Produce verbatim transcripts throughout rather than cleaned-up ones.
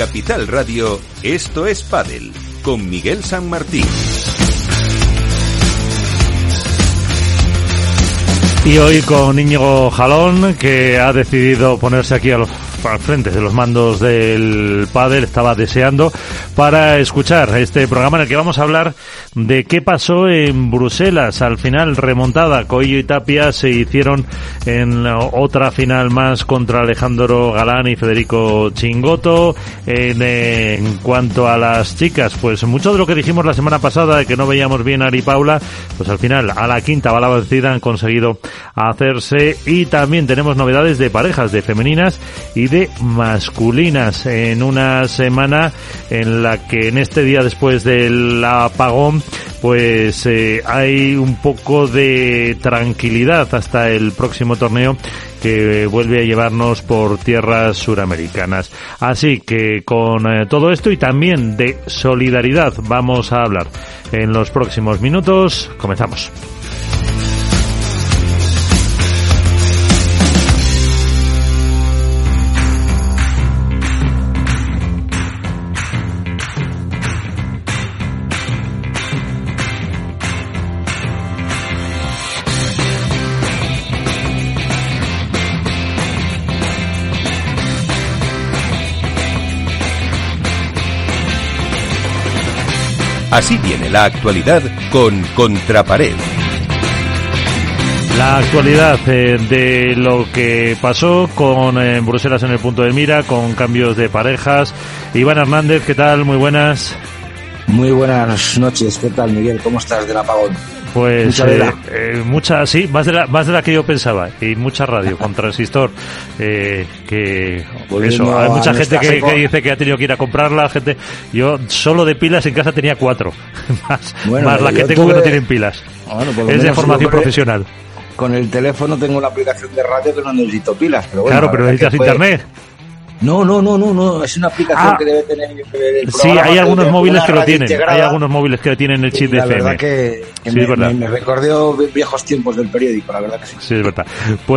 Capital Radio, Esto es Pádel, con Miguel San Martín. Y hoy con Íñigo Jalón, que ha decidido ponerse aquí a los, al frente de los mandos del pádel, estaba deseando, para escuchar este programa en el que vamos a hablar de qué pasó en Bruselas. Al final, remontada, Coello y Tapia se hicieron en otra final más contra Alejandro Galán y Federico Chingotto. En, en cuanto a las chicas, pues mucho de lo que dijimos la semana pasada, de que no veíamos bien a Ari Paula, pues al final, a la quinta bala vencida, han conseguido hacerse. Y también tenemos novedades de parejas, de femeninas y de masculinas, en una semana en la que en este día después del apagón pues eh, hay un poco de tranquilidad hasta el próximo torneo que vuelve a llevarnos por tierras suramericanas. Así que con eh, todo esto y también de solidaridad vamos a hablar en los próximos minutos. Comenzamos. Así viene la actualidad con Contrapared. La actualidad eh, de lo que pasó con eh, Bruselas en el punto de mira, con cambios de parejas. Iván Hernández, ¿qué tal? Muy buenas. Muy buenas noches, ¿qué tal, Miguel? ¿Cómo estás del apagón? Pues mucha, eh, eh, mucha, sí, más de la, más de la que yo pensaba, y mucha radio con transistor, eh, que pues eso, hay mucha gente que, que dice que ha tenido que ir a comprarla, gente, yo solo de pilas en casa tenía cuatro, más, bueno, más la que tengo tuve... que no tienen pilas, bueno, es de formación profesional. Con el teléfono tengo una aplicación de radio que no necesito pilas, pero bueno. Claro, pero necesitas fue... internet. No, no, no, no, no, es una aplicación ah, que debe tener el sí, hay algunos móviles que lo tienen, integrada. Hay algunos móviles que tienen el chip de F M. La verdad que, que sí, me, es verdad. Me, me recordó viejos tiempos del periódico, la verdad que sí. Sí, es verdad.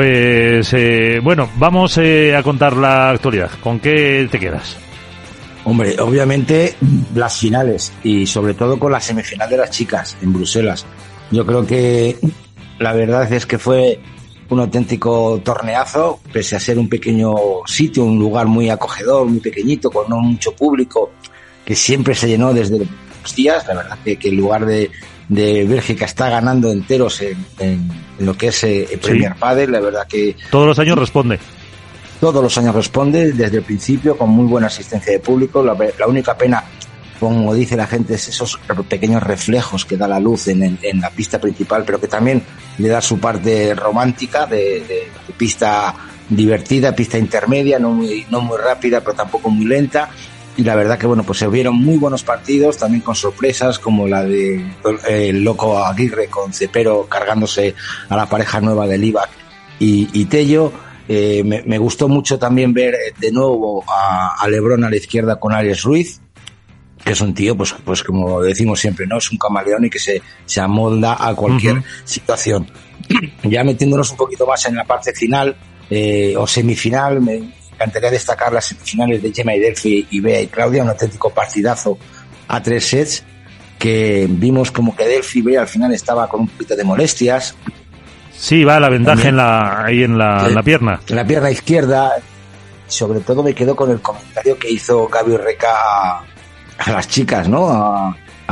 Pues, eh, bueno, vamos eh, a contar la actualidad. ¿Con qué te quedas? Hombre, obviamente las finales y sobre todo con la semifinal de las chicas en Bruselas. Yo creo que la verdad es que fue un auténtico torneazo, pese a ser un pequeño sitio, un lugar muy acogedor, muy pequeñito, con no mucho público, que siempre se llenó desde los días. La verdad que, que el lugar de, de Bélgica está ganando enteros en, en, en lo que es eh, el Premier sí. Padel. La verdad que todos los años responde. Todos los años responde, desde el principio, con muy buena asistencia de público. La, la única pena, como dice la gente, es esos pequeños reflejos que da la luz en, en, en la pista principal, pero que también le da su parte romántica de, de, de pista divertida, pista intermedia, no muy, no muy rápida, pero tampoco muy lenta. Y la verdad que bueno, pues se vieron muy buenos partidos, también con sorpresas, como la de eh, el Loco Aguirre con Cepero cargándose a la pareja nueva de Livac y, y Tello. Eh, me, me gustó mucho también ver de nuevo a, a Lebrón a la izquierda con Alex Ruiz, que es un tío, pues, pues como decimos siempre, ¿no? Es un camaleón y que se, se amolda a cualquier uh-huh. situación. Ya metiéndonos un poquito más en la parte final, eh, o semifinal, me encantaría destacar las semifinales de Gemma y Delphi y Bea y Claudia, un auténtico partidazo a tres sets, que vimos como que Delphi y Bea al final estaba con un poquito de molestias. Sí, va la ventaja en la, ahí en la, en la pierna. En la pierna izquierda. Sobre todo me quedo con el comentario que hizo Gaby Reca a, a las chicas, ¿no? A,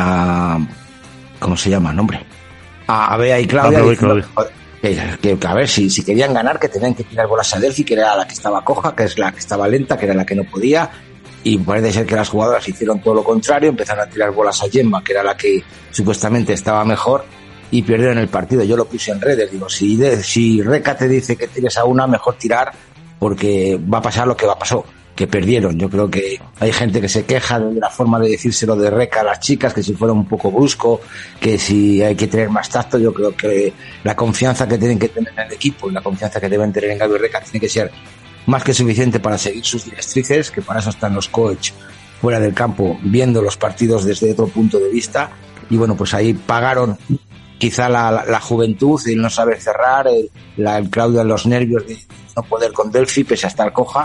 a ¿cómo se llama? Nombre. A, a Bea y Claudia. Ah, diciendo, que, que, que a ver, si, si querían ganar, que tenían que tirar bolas a Delphi, que era la que estaba coja, que es la que estaba lenta, que era la que no podía. Y parece ser que las jugadoras hicieron todo lo contrario, empezaron a tirar bolas a Gemma, que era la que supuestamente estaba mejor, y perdieron el partido. Yo lo puse en redes, digo, si, de, si Reca te dice que tires a una, mejor tirar, porque va a pasar lo que va a pasar, que perdieron. Yo creo que hay gente que se queja de la forma de decírselo de Reca a las chicas, que si fuera un poco brusco, que si hay que tener más tacto. Yo creo que la confianza que tienen que tener en el equipo y la confianza que deben tener en Gaby Reca tiene que ser más que suficiente para seguir sus directrices, que para eso están los coach fuera del campo, viendo los partidos desde otro punto de vista. Y bueno, pues ahí pagaron quizá la, la, la juventud, el no saber cerrar, el, la, el Claudio, los nervios de no poder con Delphi, pese a estar coja.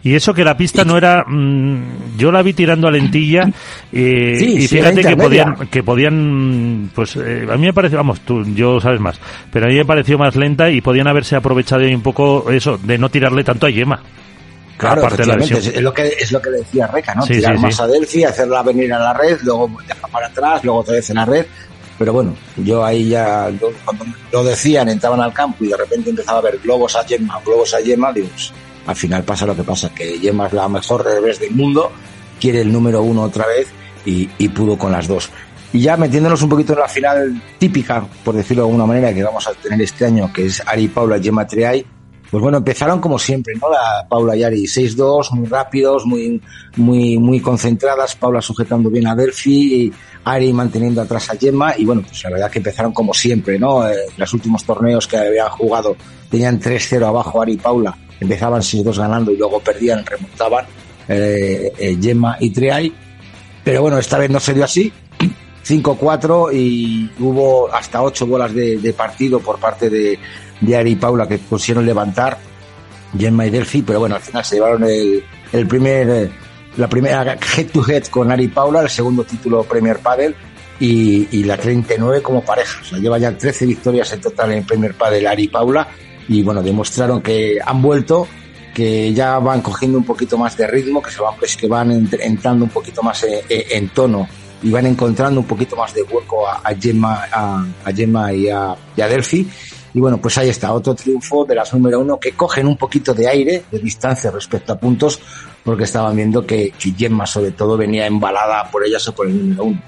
Y eso que la pista no era, mmm, yo la vi tirando a lentilla, eh, sí, y sí, fíjate que podían, que podían, pues eh, a mí me pareció, vamos, tú, yo sabes más, pero a mí me pareció más lenta y podían haberse aprovechado ahí un poco eso, de no tirarle tanto a Gemma. Claro, efectivamente, es lo que es lo que decía Reca, ¿no? Sí, Tirar sí, más sí. a Delphi, hacerla venir a la red, luego dejar para atrás, luego otra vez en la red. Pero bueno, yo ahí ya, yo, cuando lo decían, entraban al campo y de repente empezaba a ver globos a Gemma, globos a Gemma, digo, pues, al final pasa lo que pasa, que Gemma es la mejor revés del mundo, quiere el número uno otra vez y, y pudo con las dos. Y ya metiéndonos un poquito en la final típica, por decirlo de alguna manera, que vamos a tener este año, que es Ari Paula, Gemma Triay, pues bueno, empezaron como siempre, ¿no? La Paula y Ari seis dos, muy rápidos, muy, muy, muy concentradas, Paula sujetando bien a Delphi y Ari manteniendo atrás a Gemma, y bueno, pues la verdad que empezaron como siempre, ¿no? Eh, los últimos torneos que habían jugado tenían tres cero abajo Ari y Paula, empezaban seis dos ganando y luego perdían, remontaban eh, eh, Gemma y Triay, pero bueno, esta vez no se dio así, cinco cuatro y hubo hasta ocho bolas de, de partido por parte de, de Ari y Paula que consiguieron levantar Gemma y Delphi, pero bueno, al final se llevaron el, el primer, eh, la primera head to head con Ari y Paula, el segundo título Premier Padel y, y la treinta y nueve como pareja, o sea, lleva ya trece victorias en total en Premier Padel Ari y Paula, y bueno, demostraron que han vuelto, que ya van cogiendo un poquito más de ritmo, que se van, pues, que van entrando un poquito más en, en tono y van encontrando un poquito más de hueco a, a Gemma, a, a Gemma y a, y a Delphi. Y bueno, pues ahí está, otro triunfo de las número uno que cogen un poquito de aire, de distancia respecto a puntos, porque estaban viendo que, que Gemma sobre todo venía embalada por ellas o por el número uno.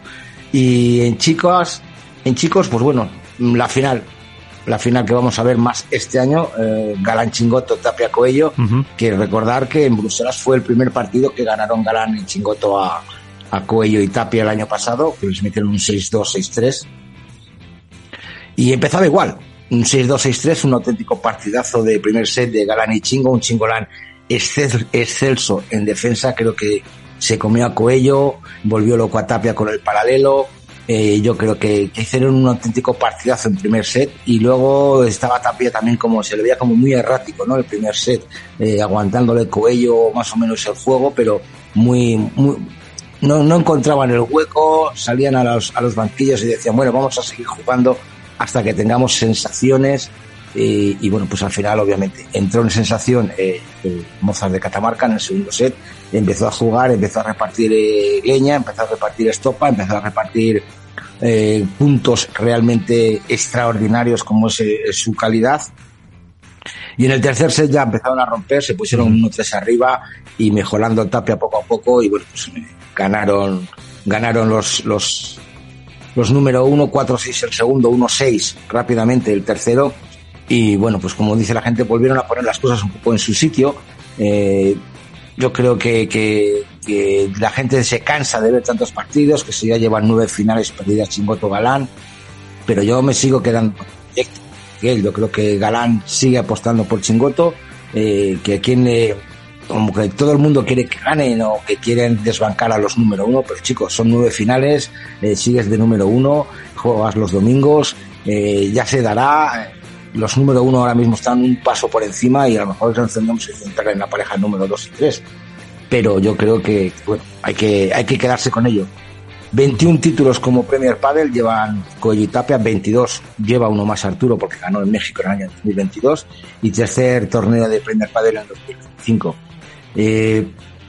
Y en chicas, en chicos, pues bueno, la final, la final que vamos a ver más este año, eh, Galán Chingoto, Tapia Coello, uh-huh. que recordar que en Bruselas fue el primer partido que ganaron Galán y Chingoto a a Coello y Tapia el año pasado, que les metieron un seis dos, seis tres, y empezaba igual, un seis dos, seis tres, un auténtico partidazo de primer set de Galán y Chingo, un Chingolán excelso en defensa, creo que se comió a Coello, volvió loco a Tapia con el paralelo, eh, yo creo que, que hicieron un auténtico partidazo en primer set, y luego estaba Tapia también como, se le veía como muy errático, ¿no? El primer set, eh, aguantándole Coello más o menos el juego, pero muy, muy, No, no encontraban el hueco, salían a los, a los banquillos y decían, bueno, vamos a seguir jugando hasta que tengamos sensaciones, y, y bueno, pues al final obviamente entró en sensación eh, el Mozart de Catamarca en el segundo set, empezó a jugar, empezó a repartir eh, leña, empezó a repartir estopa, empezó a repartir eh, puntos realmente extraordinarios como es, eh, es su calidad. Y en el tercer set ya empezaron a romper, se pusieron uno tres arriba y mejorando Tapia poco a poco, y bueno, pues eh, ganaron ganaron los los los número uno, cuatro seis el segundo, uno seis rápidamente el tercero, y bueno, pues como dice la gente, volvieron a poner las cosas un poco en su sitio. Eh, yo creo que, que, que la gente se cansa de ver tantos partidos, que se ya llevan nueve finales perdidas Chingoto Galán, pero yo me sigo quedando con el proyecto. Yo creo que Galán sigue apostando por Chingoto, eh, que quien eh, como que todo el mundo quiere que ganen o que quieren desbancar a los número uno, pero chicos, son nueve finales, eh, sigues de número uno, juegas los domingos, eh, ya se dará. Los número uno ahora mismo están un paso por encima y a lo mejor nos tendremos que centrar en la pareja número dos y tres, pero yo creo que bueno, hay que hay que quedarse con ello. veintiún títulos como Premier Padel llevan Coello y Tapia, veintidós lleva uno más Arturo porque ganó en México en el año dos mil veintidós, y tercer torneo de Premier Padel en dos mil veinticinco. Eh,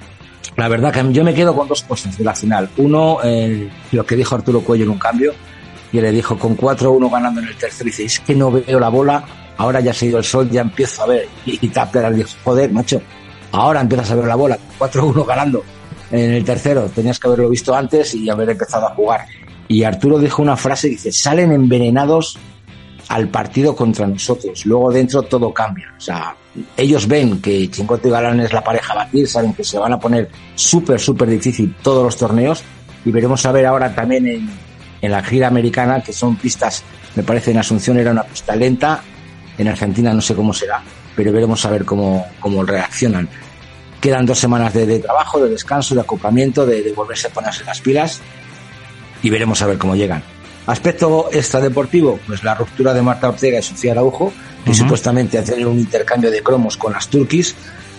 la verdad que yo me quedo con dos cosas de la final. Uno, eh, lo que dijo Arturo Coello en un cambio, que le dijo con cuatro uno ganando en el tercero, dice, es que no veo la bola, ahora ya se ha ido el sol, ya empiezo a ver. Y, y Tapia le dijo, joder, macho, ahora empiezas a ver la bola, cuatro uno ganando en el tercero, tenías que haberlo visto antes y haber empezado a jugar. Y Arturo dijo una frase, dice, salen envenenados al partido contra nosotros, luego dentro todo cambia. O sea, ellos ven que Chingoto y Galán es la pareja a batir, saben que se van a poner súper, súper difícil todos los torneos, y veremos a ver ahora también en, en la gira americana, que son pistas, me parece en Asunción era una pista lenta, en Argentina no sé cómo será, pero veremos a ver cómo, cómo reaccionan. Quedan dos semanas de, de trabajo, de descanso, de acoplamiento, de, de volverse a ponerse las pilas, y veremos a ver cómo llegan. Aspecto extradeportivo, pues la ruptura de Marta Ortega y Sofía Araujo, que uh-huh. supuestamente hacen un intercambio de cromos con las turquis,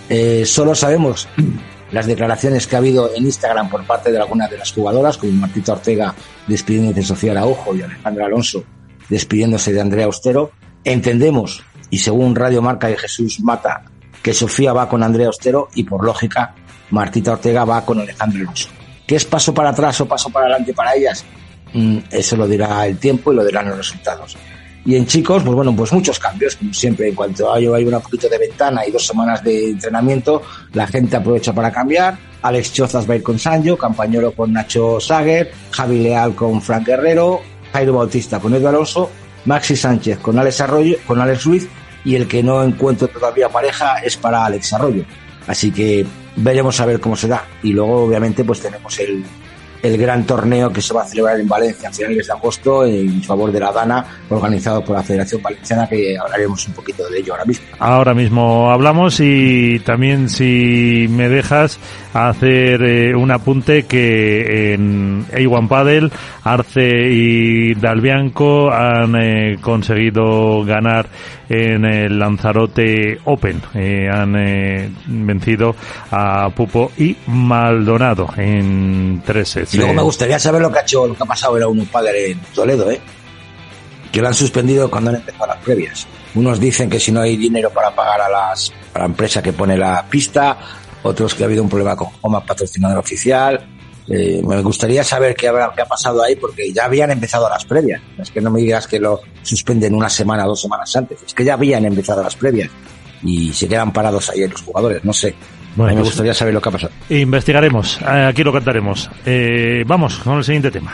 Eh, solo sabemos las declaraciones que ha habido en Instagram por parte de algunas de las jugadoras, como Martita Ortega despidiéndose de Sofía Araujo y Alejandra Alonso despidiéndose de Andrea Ostero. Entendemos, y según Radio Marca y Jesús Mata, que Sofía va con Andrea Ostero y por lógica Martita Ortega va con Alejandra Alonso. ¿Qué es paso para atrás o paso para adelante para ellas? Mm, eso lo dirá el tiempo y lo dirán los resultados. Y en chicos, pues bueno, pues muchos cambios, como siempre. En cuanto hay un poquito de ventana y dos semanas de entrenamiento, la gente aprovecha para cambiar. Alex Chozas va a ir con Sancho, Campañolo con Nacho Sager, Javi Leal con Frank Guerrero, Jairo Bautista con Edu Alonso, Maxi Sánchez con Alex Arroyo, con Alex Ruiz, y el que no encuentro todavía pareja es para Alex Arroyo. Así que veremos a ver cómo se da. Y luego, obviamente, pues tenemos el el gran torneo que se va a celebrar en Valencia a finales de agosto en favor de la Dana, organizado por la Federación Valenciana, que hablaremos un poquito de ello ahora mismo. Ahora mismo hablamos, y también, si me dejas, hacer eh, un apunte que en A uno Padel, Arce y Dalbianco han eh, conseguido ganar en el Lanzarote Open. Eh, han eh, vencido a Pupo y Maldonado en tres sets. Y luego me gustaría saber lo que ha hecho, lo que ha pasado en A uno Padel en Toledo, ¿eh? Que lo han suspendido cuando han empezado las previas. Unos dicen que si no hay dinero para pagar a, las, a la empresa que pone la pista, otros que ha habido un problema con Joma, patrocinador oficial. Eh, me gustaría saber qué, habrá, qué ha pasado ahí, porque ya habían empezado las previas. Es que no me digas que lo suspenden una semana o dos semanas antes. Es que ya habían empezado las previas y se quedan parados ahí los jugadores, no sé. Bueno, me gustaría saber lo que ha pasado. Investigaremos, aquí lo cantaremos. Eh, vamos con el siguiente tema.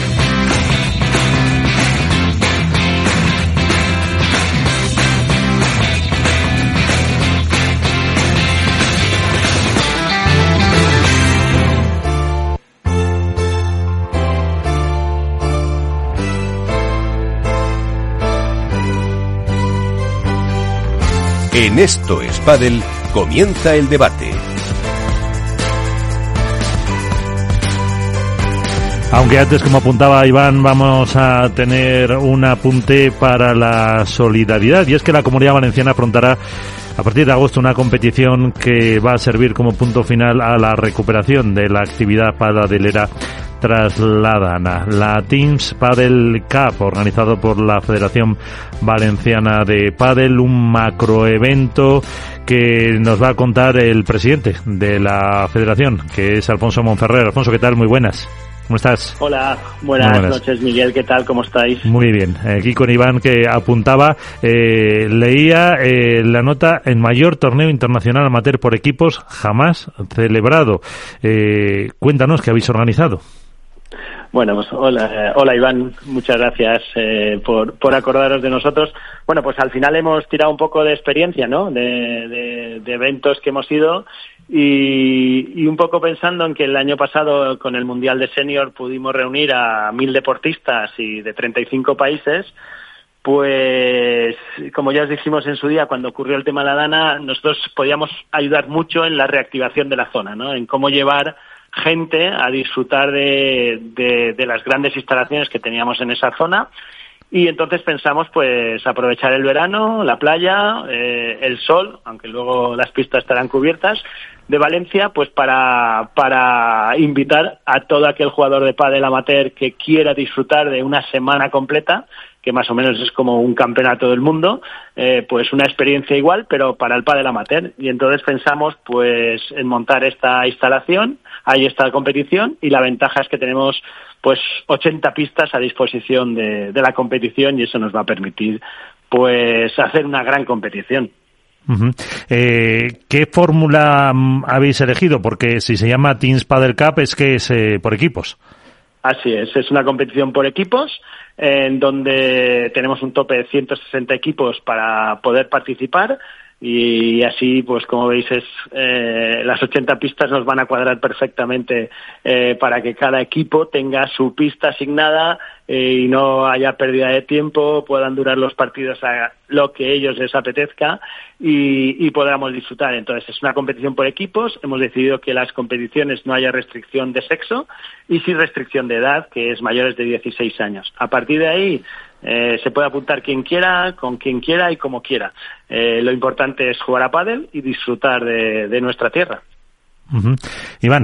En Esto es Pádel, comienza el debate. Aunque antes, como apuntaba Iván, vamos a tener un apunte para la solidaridad, y es que la Comunidad Valenciana afrontará a partir de agosto una competición que va a servir como punto final a la recuperación de la actividad padelera tras la Dana. La Teams Padel Cup, organizado por la Federación Valenciana de Padel, un macroevento que nos va a contar el presidente de la federación, que es Alfonso Monferrer. Alfonso, ¿qué tal? Muy buenas. ¿Cómo estás? Hola, buenas, buenas noches, Miguel. ¿Qué tal? ¿Cómo estáis? Muy bien. Aquí con Iván, que apuntaba, eh, leía eh, la nota: en mayor torneo internacional amateur por equipos jamás celebrado. Eh, cuéntanos, ¿qué habéis organizado? Bueno, pues hola, eh, hola Iván, muchas gracias eh, por, por acordaros de nosotros. Bueno, pues al final hemos tirado un poco de experiencia, ¿no? De, de, de eventos que hemos ido y, y un poco pensando en que el año pasado con el Mundial de Senior pudimos reunir a mil deportistas y de treinta y cinco países. Pues, como ya os dijimos en su día, cuando ocurrió el tema de la Dana, nosotros podíamos ayudar mucho en la reactivación de la zona, ¿no? En cómo llevar gente a disfrutar de, de, de las grandes instalaciones que teníamos en esa zona. Y entonces pensamos pues aprovechar el verano, la playa, eh, el sol, aunque luego las pistas estarán cubiertas, de Valencia, pues para para invitar a todo aquel jugador de pádel amateur que quiera disfrutar de una semana completa, que más o menos es como un campeonato del mundo, eh, pues una experiencia igual, pero para el pádel amateur. Y entonces pensamos pues en montar esta instalación, ahí está la competición, y la ventaja es que tenemos pues ochenta pistas a disposición de, de la competición, y eso nos va a permitir pues hacer una gran competición. Uh-huh. Eh, ¿Qué fórmula habéis elegido? Porque si se llama Teams Padel Cup es que es eh, por equipos. Así es, es una competición por equipos en donde tenemos un tope de ciento sesenta equipos para poder participar, y así, pues como veis, es eh, las ochenta pistas nos van a cuadrar perfectamente eh, para que cada equipo tenga su pista asignada eh, y no haya pérdida de tiempo, puedan durar los partidos a lo que ellos les apetezca y, y podamos disfrutar. Entonces es una competición por equipos. Hemos decidido que las competiciones no haya restricción de sexo y sí restricción de edad, que es mayores de dieciséis años. A partir de ahí Eh, se puede apuntar quien quiera, con quien quiera y como quiera. Eh, lo importante es jugar a pádel y disfrutar de, de nuestra tierra. Uh-huh. Iván.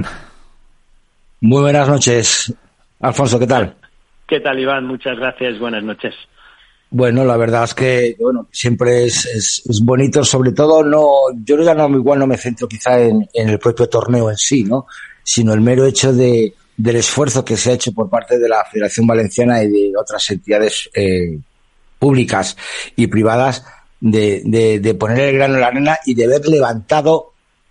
Muy buenas noches, Alfonso, ¿qué tal? ¿Qué tal, Iván? Muchas gracias, buenas noches. Bueno, la verdad es que bueno, siempre es, es, es bonito, sobre todo no, yo ya no, igual no me centro quizá en, en el propio torneo en sí, ¿no? Sino el mero hecho de del esfuerzo que se ha hecho por parte de la Federación Valenciana y de otras entidades eh, públicas y privadas de, de, de poner el grano en la arena y de haber levantado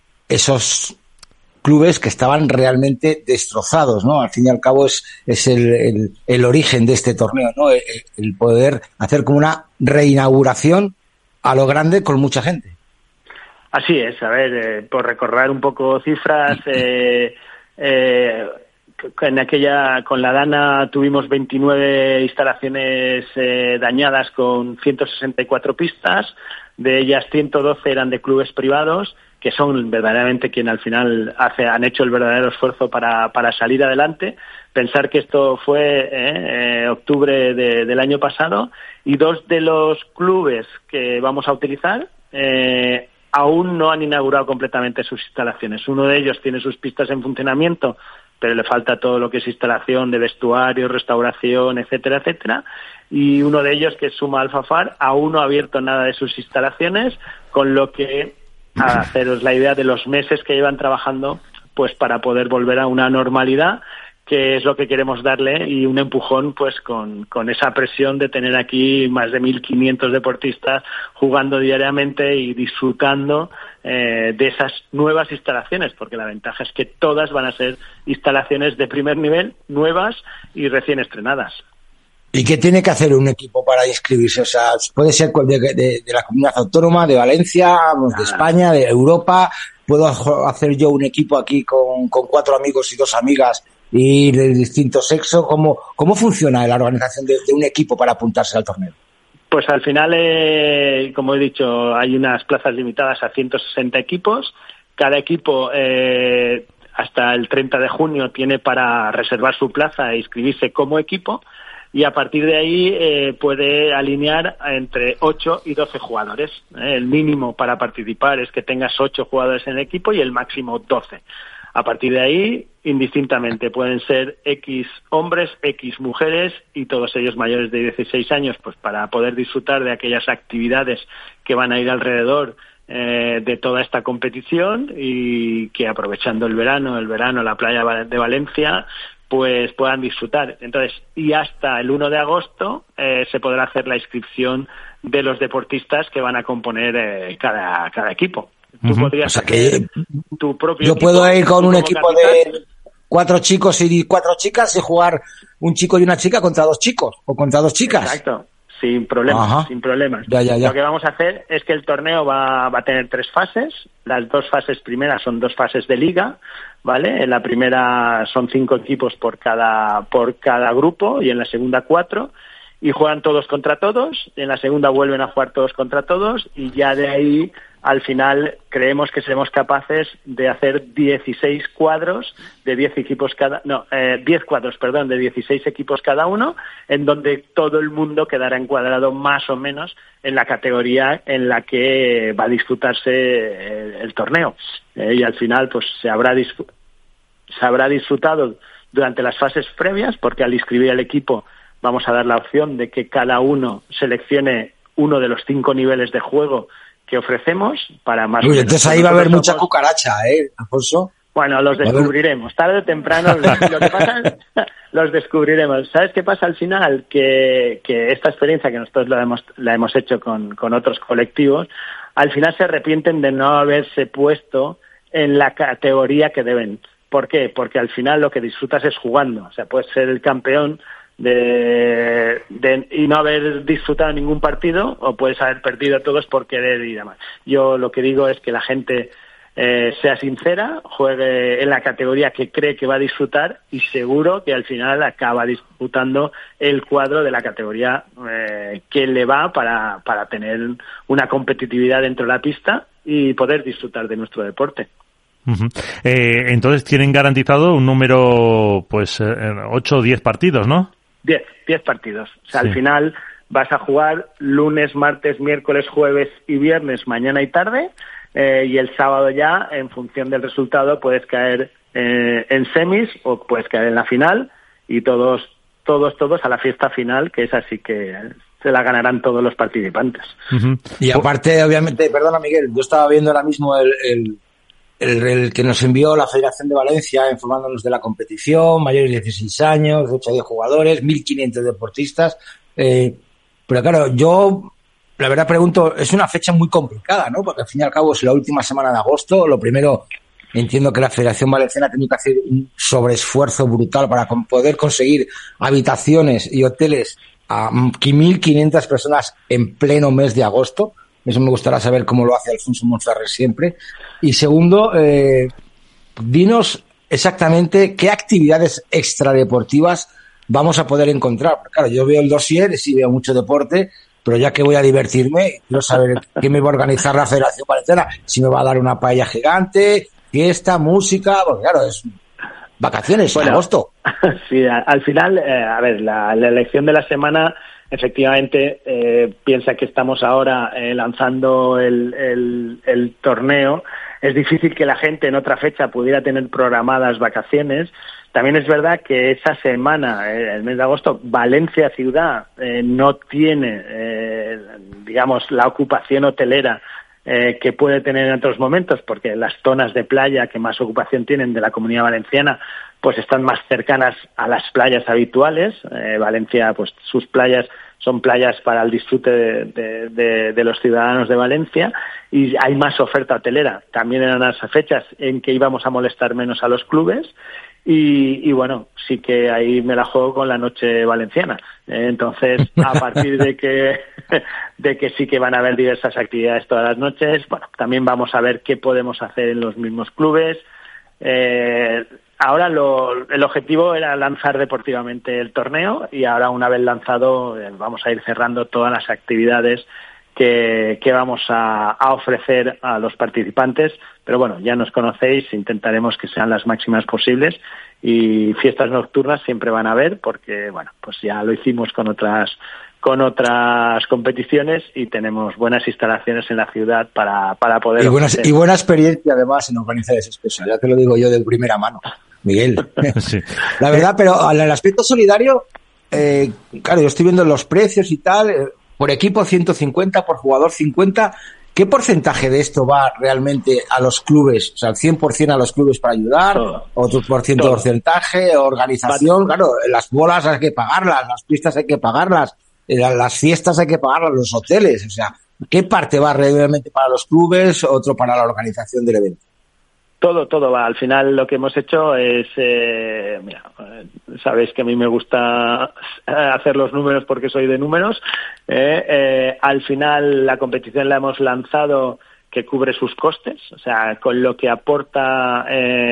esos clubes que estaban realmente destrozados, ¿no? Al fin y al cabo es, es el, el, el origen de este torneo, ¿no? El, el poder hacer como una reinauguración a lo grande con mucha gente. Así es, a ver, eh, por recorrer un poco cifras, eh, eh, en aquella, con la Dana tuvimos veintinueve instalaciones eh, dañadas con ciento sesenta y cuatro pistas, de ellas ciento doce eran de clubes privados, que son verdaderamente quien al final hace, han hecho el verdadero esfuerzo para, para salir adelante. Pensar que esto fue eh, eh, octubre de, del año pasado, y dos de los clubes que vamos a utilizar eh, aún no han inaugurado completamente sus instalaciones. Uno de ellos tiene sus pistas en funcionamiento, pero le falta todo lo que es instalación de vestuario, restauración, etcétera, etcétera. Y uno de ellos, que es Suma Alfafar, aún no ha abierto nada de sus instalaciones, con lo que, a haceros la idea de los meses que llevan trabajando, pues para poder volver a una normalidad, que es lo que queremos darle, y un empujón pues con, con esa presión de tener aquí más de mil quinientos deportistas jugando diariamente y disfrutando eh, de esas nuevas instalaciones, porque la ventaja es que todas van a ser instalaciones de primer nivel, nuevas y recién estrenadas. ¿Y qué tiene que hacer un equipo para inscribirse? O sea, puede ser de, de, de la comunidad autónoma, de Valencia, de España, de Europa. ¿Puedo hacer yo un equipo aquí con, con cuatro amigos y dos amigas y de distinto sexo? ¿Cómo, cómo funciona la organización de, de un equipo para apuntarse al torneo? Pues al final, eh, como he dicho, hay unas plazas limitadas a ciento sesenta equipos. Cada equipo eh, hasta el treinta de junio tiene para reservar su plaza e inscribirse como equipo, y a partir de ahí eh, puede alinear entre ocho y doce jugadores. Eh, el mínimo para participar es que tengas ocho jugadores en el equipo y el máximo doce. A partir de ahí, indistintamente, pueden ser X hombres, X mujeres, y todos ellos mayores de dieciséis años, pues para poder disfrutar de aquellas actividades que van a ir alrededor eh, de toda esta competición, y que aprovechando el verano, el verano, la playa de Valencia, pues puedan disfrutar. Entonces, y hasta el uno de agosto eh, se podrá hacer la inscripción de los deportistas que van a componer eh, cada, cada equipo. Tú uh-huh. podrías o sea que tu propio yo equipo, puedo ir con un equipo capitán de cuatro chicos y cuatro chicas y jugar un chico y una chica contra dos chicos o contra dos chicas. Exacto, sin problemas, Ajá. sin problemas. Ya, ya, ya. Lo que vamos a hacer es que el torneo va, va a tener tres fases. Las dos fases primeras son dos fases de liga, ¿vale? En la primera son cinco equipos por cada por cada grupo, y en la segunda cuatro, y juegan todos contra todos. En la segunda vuelven a jugar todos contra todos, y ya de ahí al final creemos que seremos capaces de hacer dieciséis cuadros de diez equipos cada, no, eh, diez cuadros, perdón, de dieciséis equipos cada uno, en donde todo el mundo quedará encuadrado más o menos en la categoría en la que va a disputarse el, el torneo. Eh, y al final, pues se habrá disfrutado se habrá disfrutado durante las fases previas, porque al inscribir al equipo vamos a dar la opción de que cada uno seleccione uno de los cinco niveles de juego que ofrecemos para más. Uy, entonces ahí va a haber mucha somos... cucaracha, ¿eh, Alfonso? Bueno, los descubriremos. Tarde o temprano lo que pasa, los descubriremos. ¿Sabes qué pasa al final? Que, que esta experiencia que nosotros la hemos, la hemos hecho con, con otros colectivos, al final se arrepienten de no haberse puesto en la categoría que deben. ¿Por qué? Porque al final lo que disfrutas es jugando. O sea, puedes ser el campeón de, de y no haber disfrutado ningún partido, o puedes haber perdido todos por querer y demás. Yo lo que digo es que la gente eh, sea sincera, juegue en la categoría que cree que va a disfrutar, y seguro que al final acaba disputando el cuadro de la categoría eh, que le va para, para tener una competitividad dentro de la pista y poder disfrutar de nuestro deporte. Uh-huh. Eh, entonces tienen garantizado un número, pues, eh, ocho o diez partidos, ¿no? diez, diez partidos. O sea, sí. Al final vas a jugar lunes, martes, miércoles, jueves y viernes, mañana y tarde, eh, y el sábado ya, en función del resultado, puedes caer eh, en semis o puedes caer en la final, y todos, todos, todos a la fiesta final, que es así que se la ganarán todos los participantes. Uh-huh. Y aparte, obviamente, perdona Miguel, yo estaba viendo ahora mismo el, el, el, el que nos envió la Federación de Valencia informándonos de la competición, mayores de dieciséis años, ocho a diez jugadores, mil quinientos deportistas. Eh, pero claro, yo la verdad pregunto, es una fecha muy complicada, ¿no? Porque al fin y al cabo es la última semana de agosto. Lo primero, entiendo que la Federación Valenciana ha tenido que hacer un sobreesfuerzo brutal para poder conseguir habitaciones y hoteles a mil quinientas personas en pleno mes de agosto. Eso me gustaría saber cómo lo hace Alfonso Monferrer siempre. Y segundo, eh, dinos exactamente qué actividades extradeportivas vamos a poder encontrar. Claro, yo veo el dossier, sí veo mucho deporte, pero ya que voy a divertirme, quiero saber qué me va a organizar la Federación Valenciana. Si me va a dar una paella gigante, fiesta, música, porque claro, es vacaciones, bueno, en agosto. Sí, al final, eh, a ver, la, la elección de la semana, efectivamente, eh, piensa que estamos ahora eh, lanzando el, el, el torneo. Es difícil que la gente en otra fecha pudiera tener programadas vacaciones. También es verdad que esa semana, eh, el mes de agosto, Valencia ciudad eh, no tiene, eh, digamos, la ocupación hotelera Eh, que puede tener en otros momentos, porque las zonas de playa que más ocupación tienen de la Comunidad Valenciana pues están más cercanas a las playas habituales. Eh, Valencia, pues sus playas son playas para el disfrute de, de, de, de los ciudadanos de Valencia, y hay más oferta hotelera. También eran las fechas en que íbamos a molestar menos a los clubes. Y, y bueno, sí que ahí me la juego con la noche valenciana. Eh, entonces, a partir de que de que sí que van a haber diversas actividades todas las noches, bueno, también vamos a ver qué podemos hacer en los mismos clubes. Eh, ahora lo, el objetivo era lanzar deportivamente el torneo, y ahora, una vez lanzado, eh, vamos a ir cerrando todas las actividades que, que vamos a, a ofrecer a los participantes. Pero bueno, ya nos conocéis, intentaremos que sean las máximas posibles, y fiestas nocturnas siempre van a haber, porque bueno, pues ya lo hicimos con otras con otras competiciones y tenemos buenas instalaciones en la ciudad para, para poder y buena, y buena experiencia además en organizar esas cosas, ya te lo digo yo de primera mano, Miguel. Sí. La verdad, pero en el aspecto solidario, eh, claro, yo estoy viendo los precios y tal, eh, por equipo ciento cincuenta, por jugador cincuenta. ¿Qué porcentaje de esto va realmente a los clubes? O sea, el cien por ciento a los clubes para ayudar, todo, otro por ciento todo. Porcentaje, organización, todo. Claro, las bolas hay que pagarlas, las pistas hay que pagarlas, las fiestas hay que pagarlas, los hoteles, o sea, ¿qué parte va realmente para los clubes, otro para la organización del evento? Todo, todo va. Al final lo que hemos hecho es, eh, mira, sabéis que a mí me gusta hacer los números porque soy de números. Eh, eh, al final la competición la hemos lanzado que cubre sus costes, o sea, con lo que aporta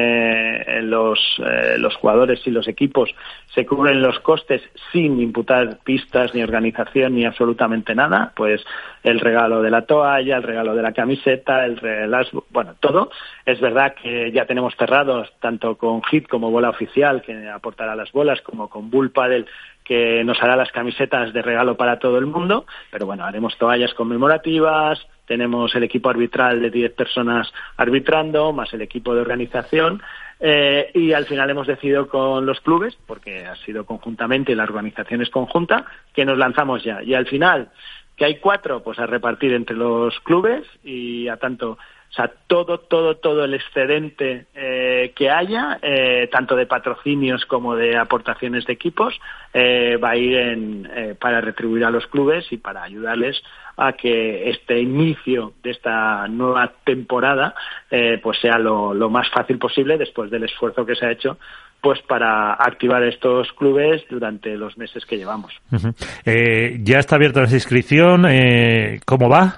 eh, los, eh, los jugadores y los equipos se cubren los costes sin imputar pistas ni organización ni absolutamente nada, pues el regalo de la toalla, el regalo de la camiseta, el las, bueno, todo. Es verdad que ya tenemos cerrados tanto con Hit como Bola Oficial, que aportará las bolas, como con Bull Paddle, que nos hará las camisetas de regalo para todo el mundo, pero bueno, haremos toallas conmemorativas, tenemos el equipo arbitral de diez personas arbitrando, más el equipo de organización, eh, y al final hemos decidido con los clubes, porque ha sido conjuntamente y la organización es conjunta, que nos lanzamos ya. Y al final, que hay cuatro, pues a repartir entre los clubes, y a tanto... O sea, todo, todo, todo el excedente eh, que haya, eh, tanto de patrocinios como de aportaciones de equipos, eh, va a ir en, eh, para retribuir a los clubes y para ayudarles a que este inicio de esta nueva temporada eh, pues sea lo, lo más fácil posible, después del esfuerzo que se ha hecho pues para activar estos clubes durante los meses que llevamos. Uh-huh. Eh, ya está abierta la inscripción. Eh, ¿Cómo va?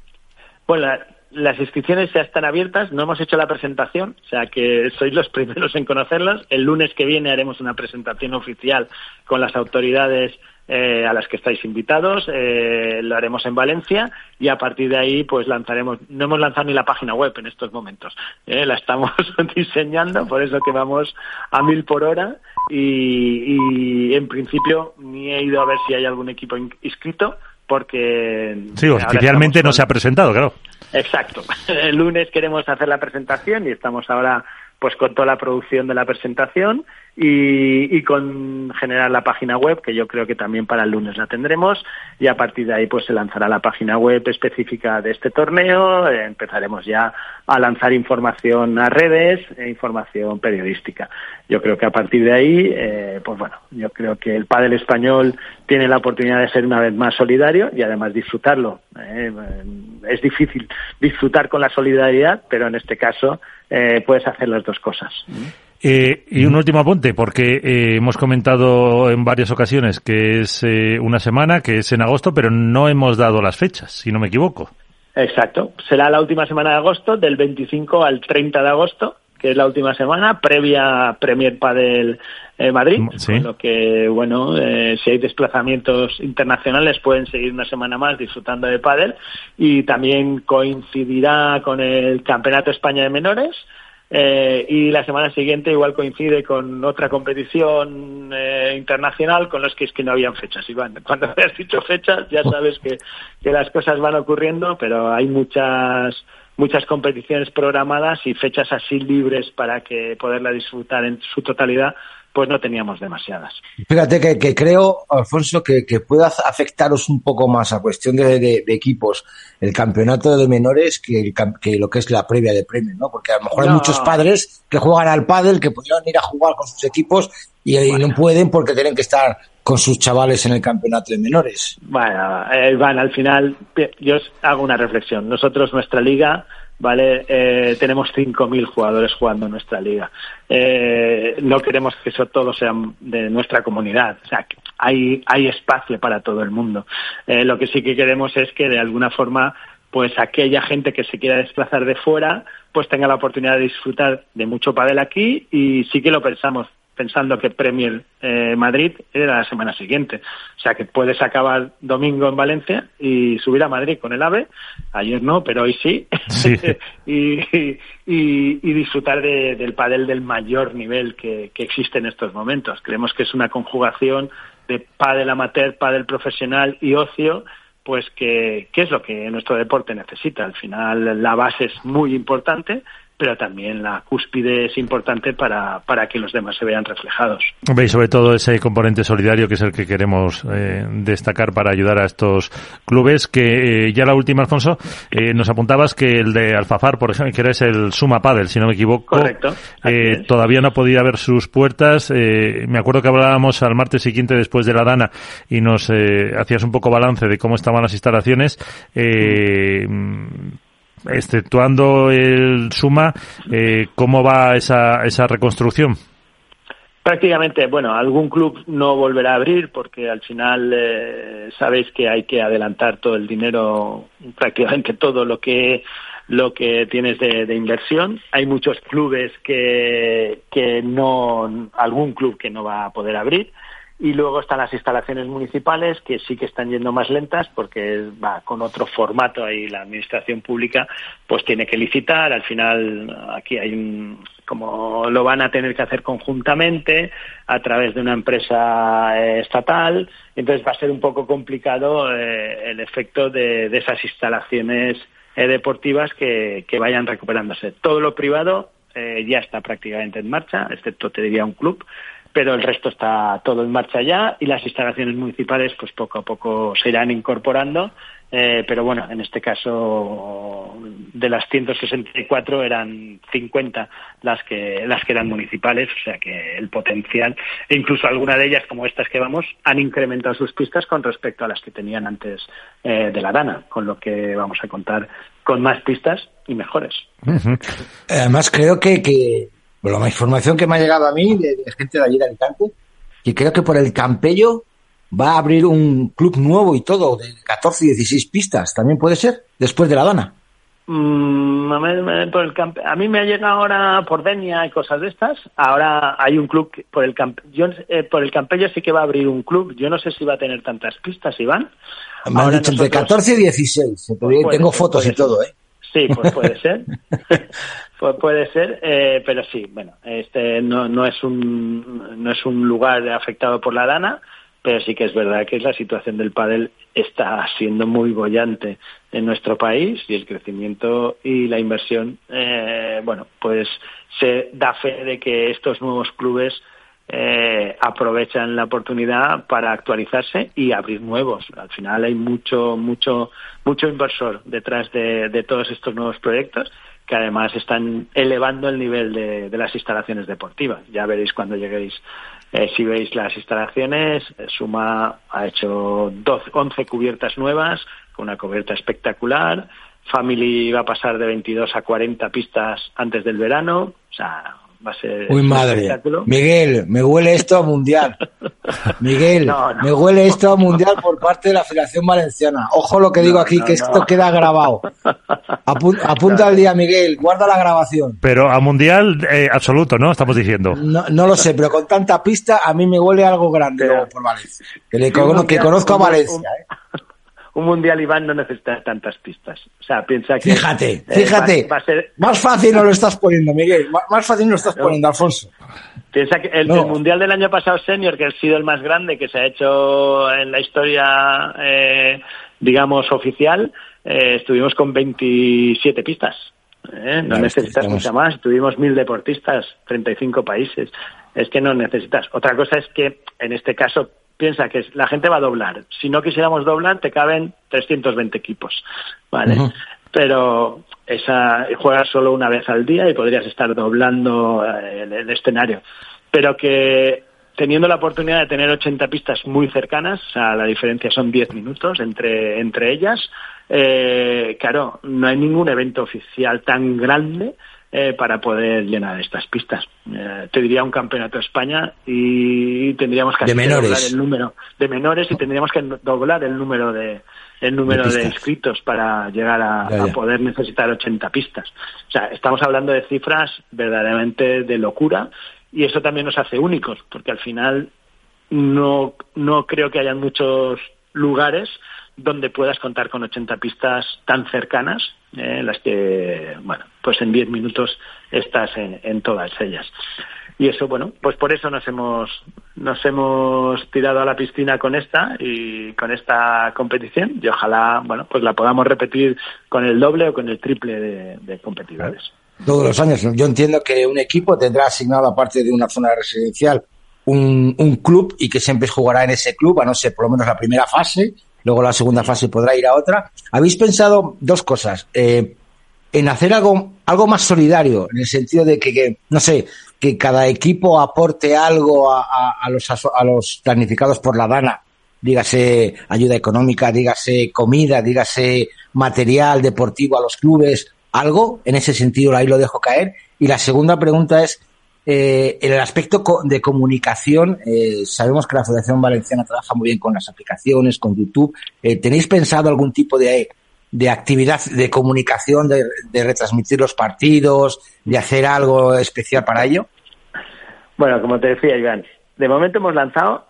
Bueno, la, Las inscripciones ya están abiertas, no hemos hecho la presentación, o sea que sois los primeros en conocerlas. El lunes que viene haremos una presentación oficial con las autoridades eh, a las que estáis invitados, eh, lo haremos en Valencia y a partir de ahí pues lanzaremos, no hemos lanzado ni la página web en estos momentos, eh, la estamos diseñando, por eso que vamos a mil por hora y, y en principio ni he ido a ver si hay algún equipo inscrito porque... Sí, oficialmente no se ha presentado, claro. Exacto. El lunes queremos hacer la presentación y estamos ahora pues con toda la producción de la presentación y, y con generar la página web, que yo creo que también para el lunes la tendremos, y a partir de ahí pues se lanzará la página web específica de este torneo, eh, empezaremos ya a lanzar información a redes e información periodística. Yo creo que a partir de ahí, eh, pues bueno, yo creo que el pádel español tiene la oportunidad de ser una vez más solidario y además disfrutarlo. Eh, es difícil disfrutar con la solidaridad, pero en este caso eh, puedes hacer las dos cosas. Eh, y un último apunte, porque eh, hemos comentado en varias ocasiones que es eh, una semana, que es en agosto, pero no hemos dado las fechas, si no me equivoco. Exacto. Será la última semana de agosto, del veinticinco al treinta de agosto, que es la última semana, previa a Premier Padel eh, Madrid. Sí. Con lo que, bueno, eh, si hay desplazamientos internacionales pueden seguir una semana más disfrutando de pádel y también coincidirá con el Campeonato España de Menores. Eh, y la semana siguiente igual coincide con otra competición eh, internacional con los que es que no habían fechas. Iván, cuando has dicho fechas ya sabes que, que las cosas van ocurriendo, pero hay muchas muchas competiciones programadas y fechas así libres para que poderla disfrutar en su totalidad, pues no teníamos demasiadas. Fíjate que, que creo, Alfonso, que, que pueda afectaros un poco más a cuestión de, de, de equipos el campeonato de menores que, el, que lo que es la previa de Premier, ¿no? Porque a lo mejor no. Hay muchos padres que juegan al pádel, que podrían ir a jugar con sus equipos y, bueno. y no pueden porque tienen que estar con sus chavales en el campeonato de menores. Bueno, eh, Iván, al final yo os hago una reflexión. Nosotros, nuestra liga... Vale, eh, tenemos cinco mil jugadores jugando en nuestra liga. Eh, no queremos que eso todo sea de nuestra comunidad. O sea, hay hay espacio para todo el mundo. Eh, lo que sí que queremos es que de alguna forma, pues aquella gente que se quiera desplazar de fuera, pues tenga la oportunidad de disfrutar de mucho pádel aquí y sí que lo pensamos. Pensando que Premier eh, Madrid era la semana siguiente. O sea que puedes acabar domingo en Valencia y subir a Madrid con el AVE. Ayer no, pero hoy sí. sí. y, y, y disfrutar de, del pádel del mayor nivel que, que existe en estos momentos. Creemos que es una conjugación de pádel amateur, pádel profesional y ocio, pues que, que es lo que nuestro deporte necesita. Al final la base es muy importante, pero también la cúspide es importante para, para que los demás se vean reflejados. Y sobre todo ese componente solidario que es el que queremos eh, destacar para ayudar a estos clubes, que eh, ya la última, Alfonso, eh, nos apuntabas que el de Alfafar, por ejemplo, que era el Suma Padel, si no me equivoco. Correcto. Eh, todavía no ha podido abrir sus puertas. Eh, me acuerdo que hablábamos al martes siguiente después de la Dana y nos eh, hacías un poco balance de cómo estaban las instalaciones. Eh, Exceptuando el Suma, eh, ¿cómo va esa, esa reconstrucción? Prácticamente, bueno, algún club no volverá a abrir porque al final eh, sabéis que hay que adelantar todo el dinero, prácticamente todo lo que lo que tienes de, de inversión. Hay muchos clubes que que no, algún club que no va a poder abrir. Y luego están las instalaciones municipales que sí que están yendo más lentas porque va con otro formato ahí la administración pública pues tiene que licitar. Al final aquí hay un, como lo van a tener que hacer conjuntamente a través de una empresa eh, estatal, entonces va a ser un poco complicado eh, el efecto de, de esas instalaciones eh, deportivas que, que vayan recuperándose. Todo lo privado eh, ya está prácticamente en marcha, excepto te diría un club, pero el resto está todo en marcha ya y las instalaciones municipales pues poco a poco se irán incorporando, eh, pero bueno, en este caso de las ciento sesenta y cuatro eran cincuenta las que las que eran municipales, o sea que el potencial, e incluso alguna de ellas como estas que vamos, han incrementado sus pistas con respecto a las que tenían antes eh, de la Dana, con lo que vamos a contar con más pistas y mejores. Uh-huh. Además creo que, que bueno, la información que me ha llegado a mí de, de gente de allí de Alicante, que creo que por el Campello va a abrir un club nuevo y todo, de catorce y dieciséis pistas, ¿también puede ser? Después de la Dana. Mm, a, mí, por el camp- a mí me ha llegado ahora por Denia y cosas de estas. Ahora hay un club que, por el camp- yo, eh, por el Campello sí que va a abrir un club. Yo no sé si va a tener tantas pistas, Iván. Me han ahora dicho nosotros, entre catorce y dieciséis. Pues Tengo ser, fotos y todo, ¿eh? Sí, pues puede ser. Pues puede ser, eh, pero sí, bueno, este no, no es un no es un lugar afectado por la lana, pero sí que es verdad que la situación del pádel está siendo muy boyante en nuestro país y el crecimiento y la inversión, eh, bueno, pues se da fe de que estos nuevos clubes eh, aprovechan la oportunidad para actualizarse y abrir nuevos. Al final hay mucho, mucho, mucho inversor detrás de, de todos estos nuevos proyectos, que además están elevando el nivel de, de las instalaciones deportivas. Ya veréis cuando lleguéis, eh, si veis las instalaciones, eh, Suma ha hecho doce, once cubiertas nuevas, con una cubierta espectacular. Family va a pasar de veintidós a cuarenta pistas antes del verano, o sea, va a ser Uy, un madre. espectáculo. Miguel, me huele esto a mundial. Miguel, no, no. me huele esto a mundial por parte de la Federación Valenciana. Ojo lo que digo no, aquí, no, que esto no. queda grabado. Apun- apunta no, al día, Miguel, guarda la grabación. Pero a mundial eh, absoluto, ¿no? Estamos diciendo. No, no lo sé, pero con tanta pista a mí me huele algo grande pero, luego por Valencia. Que, le sí, con- mundial, que conozco a Valencia, un, ¿eh? Un mundial, Iván, no necesita tantas pistas. O sea, piensa que... Fíjate, eh, fíjate. Va, va a ser... Más fácil no lo estás poniendo, Miguel. Más, más fácil no lo estás no. poniendo, Alfonso. Piensa que el, no. el mundial del año pasado senior, que ha sido el más grande que se ha hecho en la historia, eh, digamos, oficial, eh, estuvimos con veintisiete pistas. ¿eh? No Vale, necesitas mucha más. Tuvimos mil deportistas, treinta y cinco países. Es que no necesitas. Otra cosa es que, en este caso, piensa que la gente va a doblar. Si no quisiéramos doblar, te caben trescientos veinte equipos, ¿vale? Uh-huh. Pero esa juegas solo una vez al día y podrías estar doblando el, el escenario. Pero que teniendo la oportunidad de tener ochenta pistas muy cercanas, o sea, la diferencia son diez minutos entre, entre ellas, eh, claro, no hay ningún evento oficial tan grande Eh, para poder llenar estas pistas. Eh, te diría un campeonato de España y tendríamos que, de que doblar menores. el número de menores y tendríamos que doblar el número de el número de, de inscritos para llegar a, ya, ya. a poder necesitar ochenta pistas. O sea, estamos hablando de cifras verdaderamente de locura y eso también nos hace únicos, porque al final no no creo que haya muchos lugares donde puedas contar con ochenta pistas tan cercanas, eh, las que, bueno, pues en diez minutos estás en, en todas ellas. Y eso, bueno, pues por eso nos hemos nos hemos tirado a la piscina con esta y con esta competición y ojalá, bueno, pues la podamos repetir con el doble o con el triple de, de competidores. Todos los años. Yo entiendo que un equipo tendrá asignado, aparte de una zona residencial, un, un club y que siempre jugará en ese club, a no ser por lo menos la primera fase. Luego la segunda fase podrá ir a otra. ¿Habéis pensado dos cosas? Eh, en hacer algo algo más solidario, en el sentido de que, que no sé, que cada equipo aporte algo a, a, a, los, a los planificados por la DANA, dígase ayuda económica, dígase comida, dígase material deportivo a los clubes, algo en ese sentido, ahí lo dejo caer. Y la segunda pregunta es, Eh, en el aspecto de comunicación, eh, sabemos que la Federación Valenciana trabaja muy bien con las aplicaciones, con YouTube. Eh, ¿Tenéis pensado algún tipo de, de actividad de comunicación, de, de retransmitir los partidos, de hacer algo especial para ello? Bueno, como te decía, Iván, de momento hemos lanzado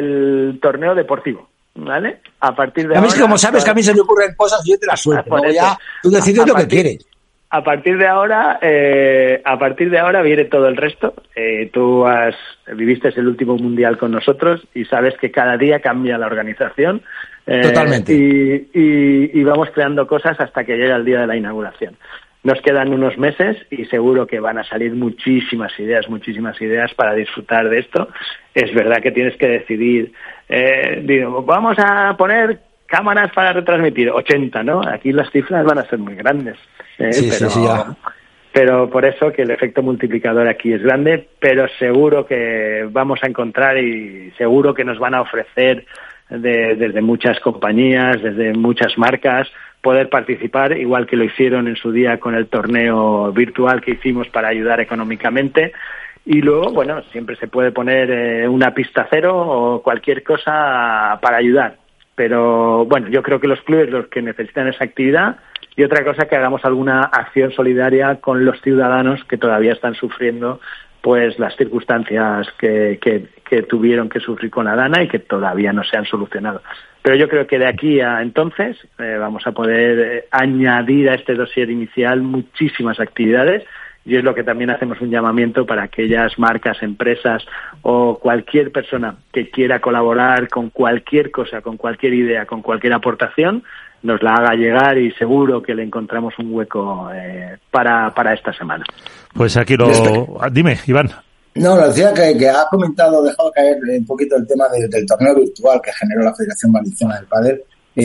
el torneo deportivo, ¿vale? A partir de a mí ahora... Es que como sabes que a mí se me ocurren cosas y yo te las suelto, ¿no? Ya tú decides lo que quieres. A partir de ahora, eh, a partir de ahora viene todo el resto. Eh, tú has viviste el último mundial con nosotros y sabes que cada día cambia la organización. Eh, Totalmente. Y, y, y vamos creando cosas hasta que llega el día de la inauguración. Nos quedan unos meses y seguro que van a salir muchísimas ideas, muchísimas ideas para disfrutar de esto. Es verdad que tienes que decidir, eh, digo, vamos a poner cámaras para retransmitir, ochenta, ¿no? Aquí las cifras van a ser muy grandes. Eh, sí, pero, sí, sí, ya. pero por eso que el efecto multiplicador aquí es grande, pero seguro que vamos a encontrar y seguro que nos van a ofrecer de, desde muchas compañías, desde muchas marcas, poder participar, igual que lo hicieron en su día con el torneo virtual que hicimos para ayudar económicamente. Y luego, bueno, siempre se puede poner eh, una pista cero o cualquier cosa para ayudar. Pero bueno, yo creo que los clubes los que necesitan esa actividad, y otra cosa que hagamos alguna acción solidaria con los ciudadanos que todavía están sufriendo pues las circunstancias que, que, que tuvieron que sufrir con la Dana y que todavía no se han solucionado. Pero yo creo que de aquí a entonces eh, vamos a poder eh, añadir a este dossier inicial muchísimas actividades, y es lo que también hacemos un llamamiento para aquellas marcas, empresas o cualquier persona que quiera colaborar con cualquier cosa, con cualquier idea, con cualquier aportación, nos la haga llegar y seguro que le encontramos un hueco eh, para, para esta semana. Pues aquí lo... Dime, Iván. No, lo decía que, que ha comentado, dejado caer un poquito el tema de, del torneo virtual que generó la Federación Valenciana del Pádel.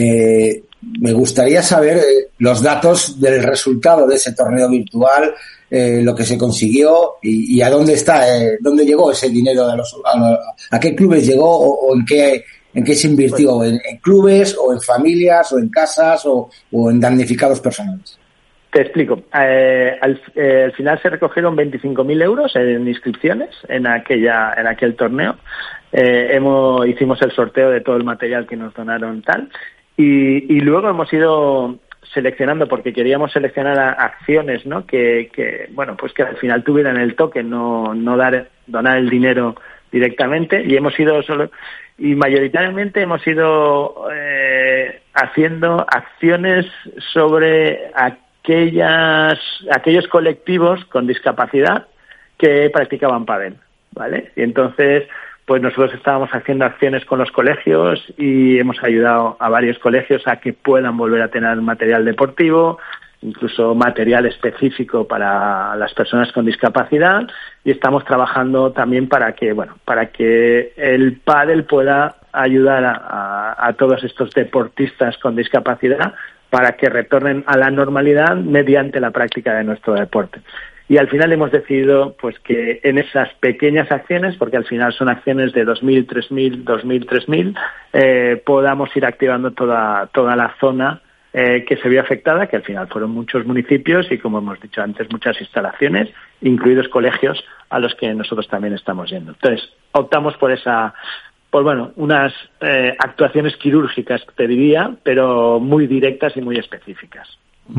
Eh, me gustaría saber eh, los datos del resultado de ese torneo virtual, eh, lo que se consiguió y, y a dónde está, eh, dónde llegó ese dinero, a, los, a, a qué clubes llegó o, o en qué en qué se invirtió, ¿En, en clubes o en familias o en casas o, o en damnificados personales. Te explico. Eh, al, eh, al final se recogieron veinticinco mil euros en inscripciones en aquella en aquel torneo. Eh, hemos hicimos el sorteo de todo el material que nos donaron tal y, y luego hemos ido seleccionando porque queríamos seleccionar a, acciones, ¿no? Que, que bueno pues que al final tuvieran el toque, no no dar donar el dinero directamente, y hemos ido solo y mayoritariamente hemos ido eh, haciendo acciones sobre aquellas aquellos colectivos con discapacidad que practicaban pádel, ¿vale? Y entonces pues nosotros estábamos haciendo acciones con los colegios y hemos ayudado a varios colegios a que puedan volver a tener material deportivo, incluso material específico para las personas con discapacidad, y estamos trabajando también para que, bueno, para que el pádel pueda ayudar a, a, a todos estos deportistas con discapacidad para que retornen a la normalidad mediante la práctica de nuestro deporte. Y al final hemos decidido pues que en esas pequeñas acciones, porque al final son acciones de dos mil, tres mil, dos mil, tres mil, eh, podamos ir activando toda toda la zona eh, que se vio afectada, que al final fueron muchos municipios y, como hemos dicho antes, muchas instalaciones, incluidos colegios a los que nosotros también estamos yendo. Entonces, optamos por esa, por bueno, unas eh, actuaciones quirúrgicas, te diría, pero muy directas y muy específicas.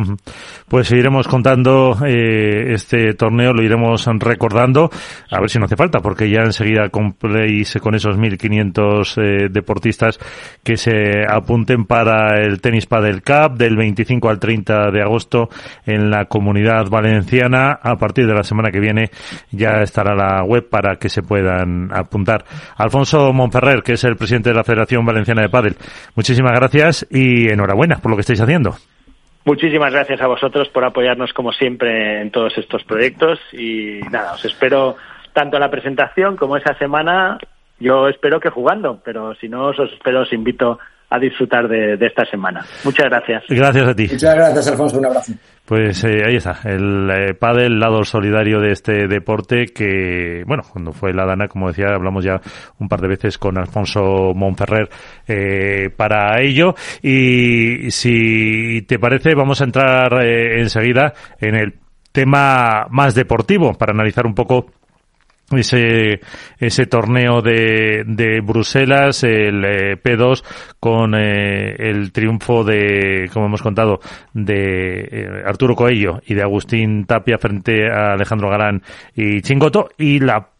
Pues seguiremos contando eh, este torneo, lo iremos recordando, a ver si no hace falta, porque ya enseguida cumpléis con esos mil quinientos eh, deportistas que se apunten para el Tenis Padel Cup del veinticinco al treinta de agosto en la Comunidad Valenciana. A partir de la semana que viene ya estará la web para que se puedan apuntar. Alfonso Monferrer, que es el presidente de la Federación Valenciana de Pádel, muchísimas gracias y enhorabuena por lo que estáis haciendo. Muchísimas gracias a vosotros por apoyarnos como siempre en todos estos proyectos y nada, os espero tanto en la presentación como esa semana. Yo espero que jugando, pero si no, os espero, os invito a disfrutar de, de esta semana. Muchas gracias. Gracias a ti. Muchas gracias, Alfonso. Un abrazo. Pues eh, ahí está, el eh, pádel, el lado solidario de este deporte que, bueno, cuando fue la Dana, como decía, hablamos ya un par de veces con Alfonso Monferrer eh, para ello. Y si te parece, vamos a entrar eh, enseguida en el tema más deportivo para analizar un poco ese ese torneo de de Bruselas, el eh, P dos, con eh, el triunfo de, como hemos contado, de eh, Arturo Coello y de Agustín Tapia frente a Alejandro Galán y Chingoto, y la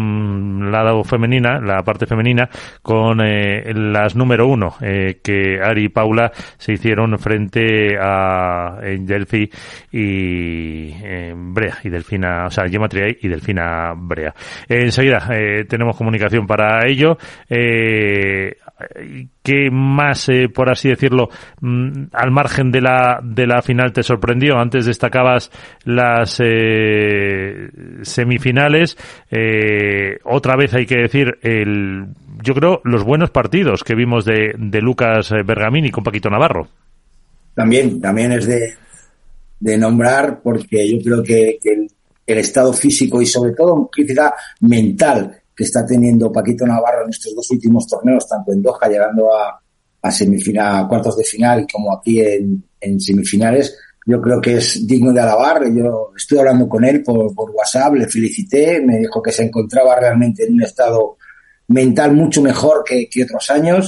lado femenina, la parte femenina, con eh, las número uno, eh, que Ari y Paula se hicieron frente a eh, Delphi y eh, Brea, y Delfina, o sea, Gemma Triay y Delfina Brea. Eh, enseguida eh, tenemos comunicación para ello. Eh, ¿Qué más, eh, por así decirlo, mmm, al margen de la de la final te sorprendió? Antes destacabas las eh, semifinales. Eh, otra vez hay que decir, el yo creo, los buenos partidos que vimos de, de Lucas Bergamini con Paquito Navarro. También, también es de, de nombrar, porque yo creo que, que el, el estado físico y sobre todo quizá mental que está teniendo Paquito Navarro en estos dos últimos torneos, tanto en Doha llegando a, a semifinal, a cuartos de final, como aquí en, en semifinales, yo creo que es digno de alabar. Yo estoy hablando con él por, por WhatsApp, le felicité, me dijo que se encontraba realmente en un estado mental mucho mejor que, que otros años,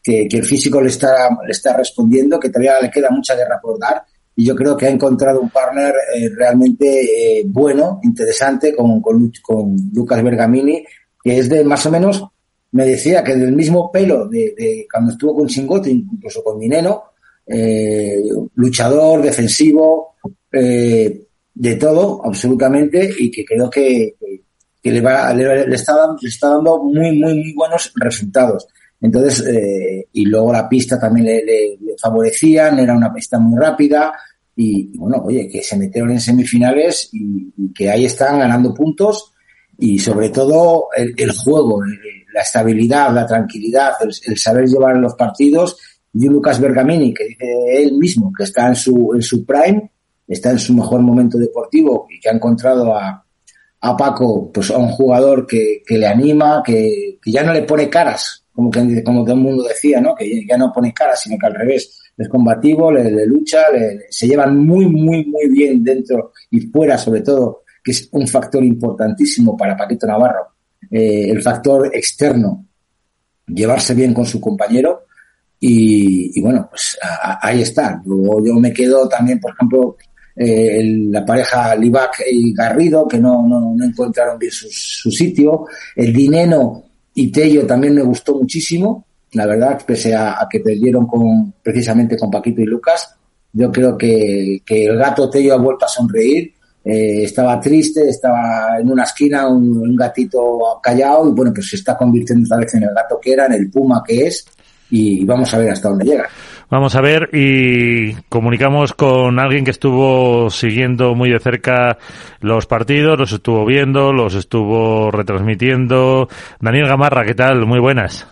que, que el físico le está, le está respondiendo, que todavía le queda mucha guerra por dar. Y yo creo que ha encontrado un partner eh, realmente eh, bueno, interesante, con, con, con Lucas Bergamini, que es de más o menos, me decía que del mismo pelo de, de cuando estuvo con Chingoto, incluso con Dineno, eh, luchador, defensivo, eh, de todo, absolutamente, y que creo que, que, que le, va, le, le, está dando, le está dando muy, muy, muy buenos resultados. Entonces, eh, y luego la pista también le, le, le favorecían, era una pista muy rápida, y, y bueno, oye, que se metieron en semifinales y, y que ahí están ganando puntos, y sobre todo el, el juego, el, la estabilidad, la tranquilidad, el, el saber llevar los partidos, y un Lucas Bergamini, que dice él mismo que está en su, en su prime, está en su mejor momento deportivo, y que ha encontrado a, a Paco, pues a un jugador que, que le anima, que, que ya no le pone caras, como que como todo el mundo decía, ¿no? Que ya no pone caras, sino que al revés, es combativo, le, le lucha, le, se llevan muy, muy, muy bien dentro y fuera, sobre todo, que es un factor importantísimo para Paquito Navarro, eh, el factor externo, llevarse bien con su compañero, y, y bueno, pues a, a, ahí está. Luego yo me quedo también, por ejemplo, eh, el, la pareja Livac y Garrido, que no, no, no encontraron bien su, su sitio. El Dineno y Tello también me gustó muchísimo, la verdad, pese a, a que perdieron con, precisamente con Paquito y Lucas. Yo creo que, que el gato Tello ha vuelto a sonreír, eh, estaba triste, estaba en una esquina, un, un gatito callado, y bueno, pues se está convirtiendo otra vez en el gato que era, en el puma que es, y vamos a ver hasta dónde llega. Vamos a ver, y comunicamos con alguien que estuvo siguiendo muy de cerca los partidos, los estuvo viendo, los estuvo retransmitiendo. Daniel Gamarra, ¿qué tal? Muy buenas.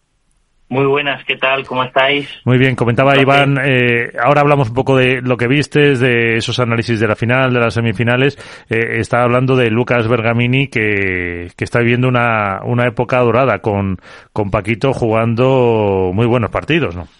Muy buenas, ¿qué tal? ¿Cómo estáis? Muy bien, comentaba Iván, eh, ahora hablamos un poco de lo que vistes, de esos análisis de la final, de las semifinales. Eh, estaba hablando de Lucas Bergamini, que, que está viviendo una, una época dorada con, con Paquito, jugando muy buenos partidos, ¿no?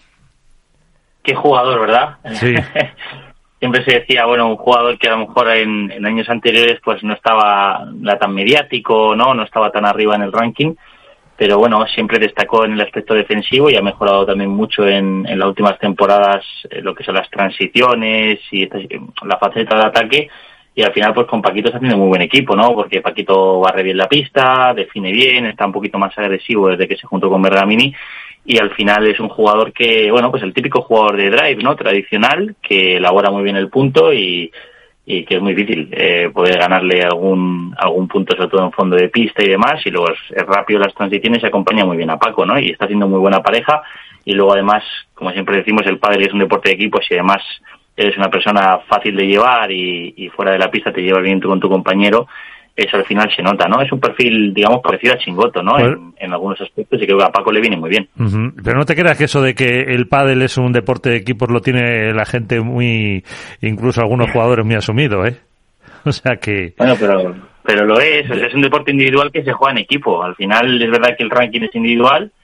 Qué jugador, ¿verdad? Sí. Siempre se decía, bueno, un jugador que a lo mejor en, en años anteriores pues no estaba la tan mediático, no no estaba tan arriba en el ranking, pero bueno, siempre destacó en el aspecto defensivo y ha mejorado también mucho en, en las últimas temporadas, eh, lo que son las transiciones y esta, la faceta de ataque, y al final pues con Paquito está haciendo muy buen equipo, ¿no? Porque Paquito barre bien la pista, define bien, está un poquito más agresivo desde que se juntó con Bergamini, y al final es un jugador que, bueno, pues el típico jugador de drive, ¿no? Tradicional, que elabora muy bien el punto y, y que es muy difícil eh, poder ganarle algún algún punto, sobre todo en fondo de pista y demás, y luego es, es rápido las transiciones y acompaña muy bien a Paco, ¿no? Y está haciendo muy buena pareja, y luego además, como siempre decimos, el pádel es un deporte de equipos y además eres una persona fácil de llevar y, y fuera de la pista te llevas bien tú con tu compañero. Eso al final se nota, ¿no? Es un perfil, digamos, parecido a Chingoto, ¿no? Pues, en, en algunos aspectos, y creo que a Paco le viene muy bien. Uh-huh. Pero no te creas que eso de que el pádel es un deporte de equipos lo tiene la gente muy, incluso algunos jugadores muy asumido, ¿eh? O sea que... Bueno, pero, pero lo es, es un deporte individual que se juega en equipo. Al final es verdad que el ranking es individual,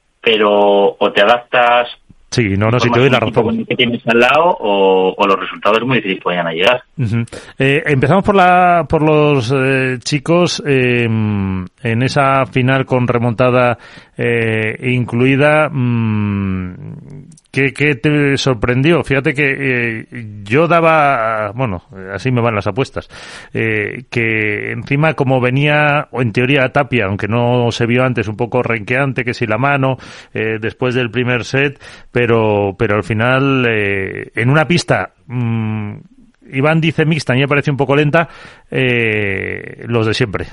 pero o te adaptas... Sí, no, no, si te doy la razón. Que tienes al lado, o, o los resultados muy difíciles pueden llegar. Uh-huh. Eh, empezamos por la por los eh, chicos eh, en esa final con remontada eh, incluida. Mmm, ¿qué, ¿Qué te sorprendió? Fíjate que eh, yo daba, bueno, así me van las apuestas, eh, que encima como venía, o en teoría Tapia, aunque no se vio antes, un poco renqueante, que si la mano, eh, después del primer set, pero pero al final, eh, en una pista, mmm, Iván dice mixta, a mí me parece un poco lenta, eh, los de siempre.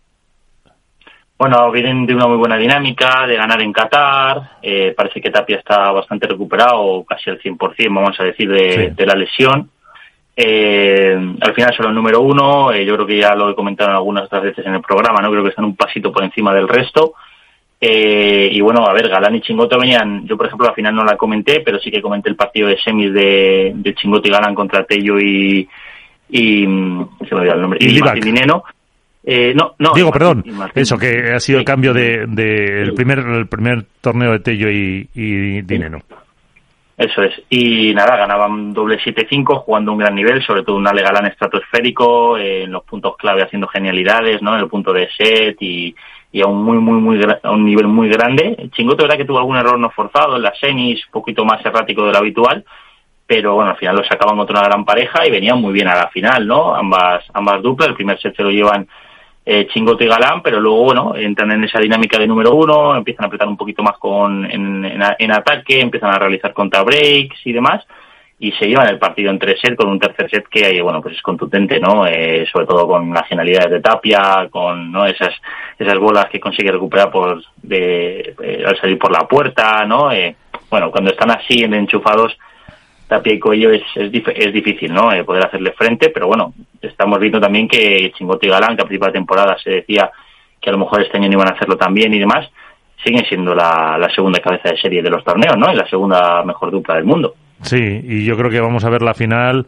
Bueno, vienen de una muy buena dinámica, de ganar en Qatar, eh, parece que Tapia está bastante recuperado, casi al cien por ciento, vamos a decir, de, sí. de la lesión. Eh, al final son el número uno, eh, yo creo que ya lo he comentado algunas otras veces en el programa, ¿no? Creo que están un pasito por encima del resto. Eh, y bueno, a ver, Galán y Chingoto venían, yo por ejemplo la final no la comenté, pero sí que comenté el partido de semis de, de Chingoto y Galán contra Tello y, y se me olvidó el nombre, y, y Martín Dineno. Eh, no, no. Digo, Martín, perdón, Martín, eso, que ha sido sí, el cambio de, de sí. el primer el primer torneo de Tello y, y Dineno. Eso es. Y nada, ganaban doble siete cinco, jugando un gran nivel, sobre todo un Ale Galán estratosférico, eh, en los puntos clave haciendo genialidades, ¿no? En el punto de set y, y a un muy muy muy a un nivel muy grande. Chingoto, verdad que tuvo algún error no forzado en las semis, un poquito más errático de lo habitual, pero bueno, al final lo sacaban contra una gran pareja y venían muy bien a la final, ¿no? Ambas ambas duplas, el primer set se lo llevan eh, Chingoto y Galán, pero luego, bueno, entran en esa dinámica de número uno, empiezan a apretar un poquito más con en, en, en ataque, empiezan a realizar contra breaks y demás, y se llevan el partido en tres sets con un tercer set que, bueno, pues es contundente, ¿no? Eh, sobre todo con las genialidades de Tapia, con, ¿no? esas esas bolas que consigue recuperar por de eh, al salir por la puerta, ¿no? Eh, bueno, cuando están así enchufados Tapia y Coello es es, dif- es difícil, ¿no? Eh, poder hacerle frente, pero bueno, estamos viendo también que Chingoto y Galán, que a principio de temporada se decía que a lo mejor este año no iban a hacerlo tan bien y demás, siguen siendo la, la segunda cabeza de serie de los torneos, ¿no? Y la segunda mejor dupla del mundo. Sí, y yo creo que vamos a ver la final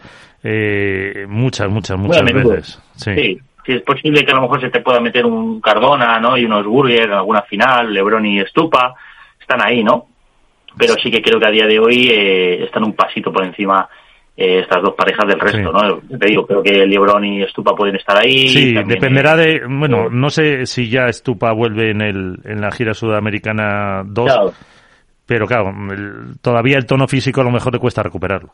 eh, muchas, muchas, muchas bueno, veces. Sí. sí, sí, es posible que a lo mejor se te pueda meter un Cardona, ¿no? Y unos Burger en alguna final, LeBron y Stupa, están ahí, ¿no? Pero sí que creo que a día de hoy eh, están un pasito por encima eh, estas dos parejas del resto, sí. ¿no? Te digo, creo que LeBron y Stupa pueden estar ahí. Sí, dependerá eh, de... Bueno, no sé si ya Stupa vuelve en el en la gira sudamericana dos, claro. Pero claro, el, todavía el tono físico a lo mejor le cuesta recuperarlo.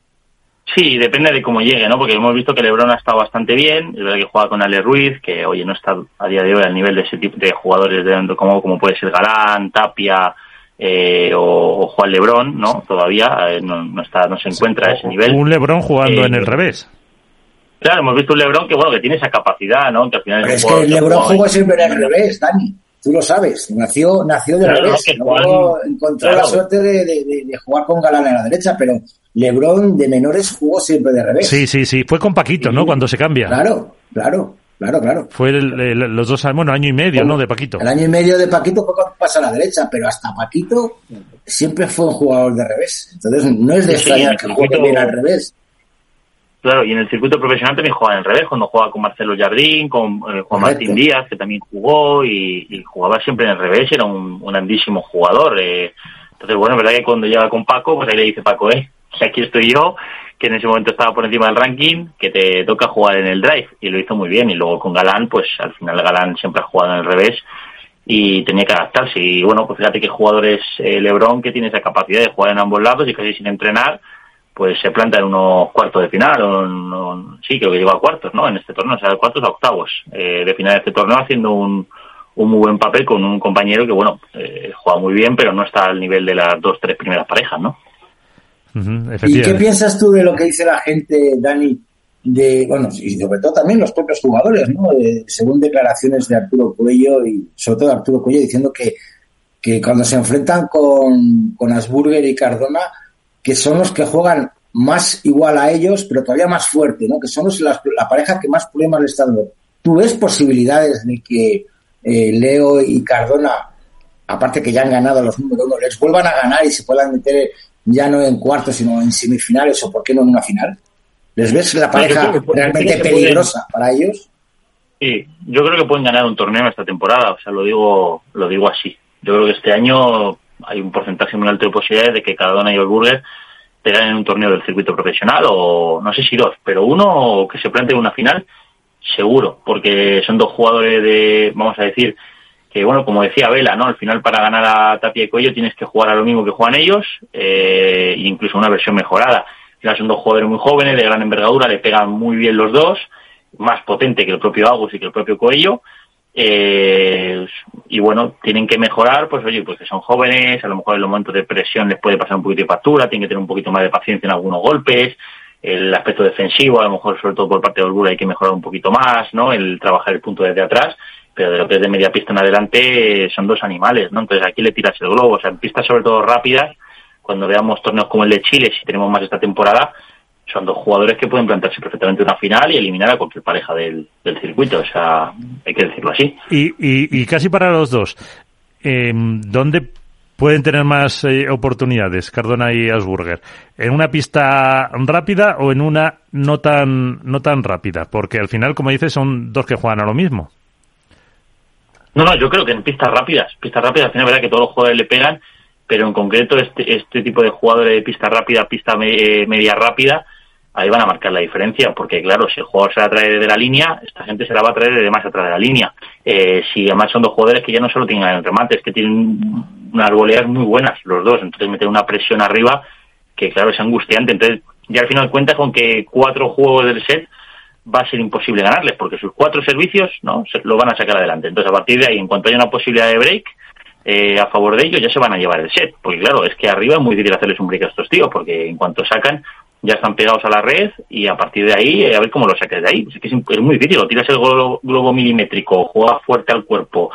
Sí, depende de cómo llegue, ¿no? Porque hemos visto que LeBron ha estado bastante bien, es verdad que juega con Ale Ruiz, que oye, no está a día de hoy al nivel de ese tipo de jugadores de como, como puede ser Galán, Tapia... Eh, o, o Juan LeBron, ¿no? Todavía eh, no, no está, no se encuentra a ese nivel. Un LeBron jugando eh, en el revés. Claro, hemos visto un LeBron que bueno, que tiene esa capacidad, ¿no? Que al final Pero es, es que el LeBron jugó siempre en el revés, Dani. Tú lo sabes, nació nació de claro, revés. No, Luego Juan, encontró claro. la suerte de, de, de, de jugar con Galán a la derecha, pero LeBron de menores jugó siempre de revés. Sí, sí, sí. Fue con Paquito, sí. ¿no? Cuando se cambia. Claro, claro. Claro, claro. Fue el, el, los dos, bueno, año y medio, bueno, ¿no? De Paquito. El año y medio de Paquito fue cuando pasa a la derecha, pero hasta Paquito siempre fue un jugador de revés. Entonces no es de sí, extrañar que circuito, juegue bien al revés. Claro, y en el circuito profesional también juega en revés, cuando juega con Marcelo Jardín, con eh, Juan Martín Díaz, que también jugó, y, y jugaba siempre en el revés, era un, un grandísimo jugador. Eh. Entonces, bueno, es verdad que cuando llega con Paco, pues ahí le dice Paco, eh, que aquí estoy yo, que en ese momento estaba por encima del ranking, que te toca jugar en el drive, y lo hizo muy bien. Y luego con Galán, pues al final Galán siempre ha jugado en el revés y tenía que adaptarse. Y bueno, pues fíjate que jugadores eh, LeBron, que tiene esa capacidad de jugar en ambos lados y casi sin entrenar, pues se planta en unos cuartos de final, o en, o, sí, creo que llegó a cuartos, ¿no? En este torneo, o sea, de cuartos a octavos eh, de final de este torneo, haciendo un, un muy buen papel con un compañero que, bueno, eh, juega muy bien, pero no está al nivel de las dos, tres primeras parejas, ¿no? Uh-huh, ¿Y qué piensas tú de lo que dice la gente, Dani, de, bueno, y sobre todo también los propios jugadores, ¿no? De, según declaraciones de Arturo Coello y sobre todo Arturo Coello diciendo que, que cuando se enfrentan con, con Asburger y Cardona, que son los que juegan más igual a ellos, pero todavía más fuerte, ¿no? Que son los, la, la pareja que más problemas le está dando. ¿Tú ves posibilidades de que eh, Leo y Cardona, aparte que ya han ganado los número uno, les vuelvan a ganar y se puedan meter ya no en cuartos, sino en semifinales, o por qué no en una final? ¿Les ves la pareja no, realmente peligrosa pueden, para ellos? Sí, yo creo que pueden ganar un torneo esta temporada, o sea, lo digo lo digo así. Yo creo que este año hay un porcentaje muy alto de posibilidades de que Cardona y Asburger te ganen un torneo del circuito profesional, o no sé si dos, pero uno que se plantee una final, seguro, porque son dos jugadores de, vamos a decir, que bueno, como decía Vela, ¿no? Al final para ganar a Tapia y Coello tienes que jugar a lo mismo que juegan ellos, eh, incluso una versión mejorada. Al final son dos jugadores muy jóvenes, de gran envergadura, le pegan muy bien los dos, más potente que el propio Agus y que el propio Coello, eh, y bueno, tienen que mejorar, pues oye, pues que son jóvenes, a lo mejor en los momentos de presión les puede pasar un poquito de factura, tienen que tener un poquito más de paciencia en algunos golpes, el aspecto defensivo, a lo mejor sobre todo por parte de Asburger hay que mejorar un poquito más, ¿no? El trabajar el punto desde atrás, pero de lo que es de media pista en adelante son dos animales, ¿no? Entonces aquí le tiras el globo, o sea, en pistas sobre todo rápidas, cuando veamos torneos como el de Chile, si tenemos más esta temporada, son dos jugadores que pueden plantarse perfectamente una final y eliminar a cualquier pareja del, del circuito, o sea, hay que decirlo así. Y, y, y casi para los dos, eh, ¿dónde pueden tener más eh, oportunidades Cardona y Asburger? ¿En una pista rápida o en una no tan no tan rápida? Porque al final, como dices, son dos que juegan a lo mismo. No, no, yo creo que en pistas rápidas, pistas rápidas, al final es verdad que todos los jugadores le pegan, pero en concreto este este tipo de jugadores de pista rápida, pista me, media rápida, ahí van a marcar la diferencia, porque claro, si el jugador se la trae desde la línea, esta gente se la va a traer desde más atrás de la línea. Eh, si además son dos jugadores que ya no solo tienen el remate, es que tienen unas voleas muy buenas los dos, entonces meter una presión arriba que claro, es angustiante. Entonces ya al final cuenta con que cuatro juegos del set va a ser imposible ganarles, porque sus cuatro servicios no se lo van a sacar adelante. Entonces a partir de ahí, en cuanto haya una posibilidad de break eh, a favor de ellos, ya se van a llevar el set, porque claro, es que arriba es muy difícil hacerles un break a estos tíos, porque en cuanto sacan ya están pegados a la red y a partir de ahí eh, a ver cómo lo saques de ahí. Es que es, es muy difícil, o tiras el globo, globo milimétrico, o juegas fuerte al cuerpo,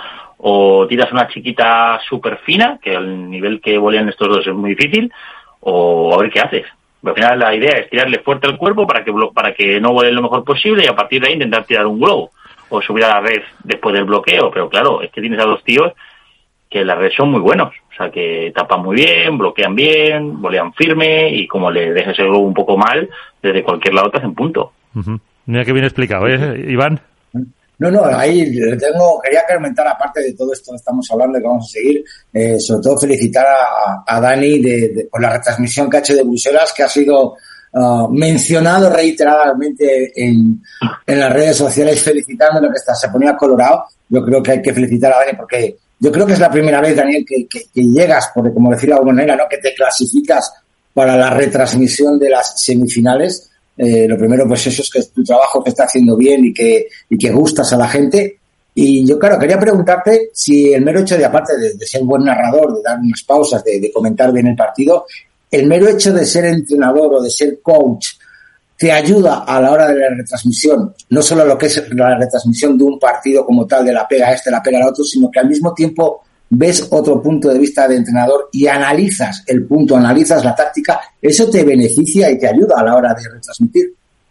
o tiras una chiquita súper fina, que al nivel que volean estos dos es muy difícil, o a ver qué haces. Al final la idea es tirarle fuerte al cuerpo para que para que no vuele lo mejor posible y a partir de ahí intentar tirar un globo o subir a la red después del bloqueo. Pero claro, es que tienes a dos tíos que en la red son muy buenos, o sea que tapan muy bien, bloquean bien, volean firme y como le dejes el globo un poco mal, desde cualquier lado te hacen punto. Uh-huh. Mira que bien explicado, ¿eh, Iván? No, no, ahí tengo, quería comentar, aparte de todo esto que estamos hablando y que vamos a seguir, eh, sobre todo felicitar a, a Dani de, de, por la retransmisión que ha hecho de Bruselas, que ha sido uh, mencionado reiteradamente en, en las redes sociales, felicitándolo, que está, se ponía colorado. Yo creo que hay que felicitar a Dani porque yo creo que es la primera vez, Daniel, que, que, que llegas, porque como decía de alguna manera, ¿no?, que te clasificas para la retransmisión de las semifinales. Eh, lo primero, pues eso es que tu trabajo que está haciendo bien y que, y que gustas a la gente. Y yo, claro, quería preguntarte si el mero hecho de, aparte de, de ser buen narrador, de dar unas pausas, de, de comentar bien el partido, el mero hecho de ser entrenador o de ser coach te ayuda a la hora de la retransmisión, no solo lo que es la retransmisión de un partido como tal, de la pega a este, la pega al otro, sino que al mismo tiempo ves otro punto de vista de entrenador y analizas el punto, analizas la táctica. Eso te beneficia y te ayuda a la hora de retransmitir.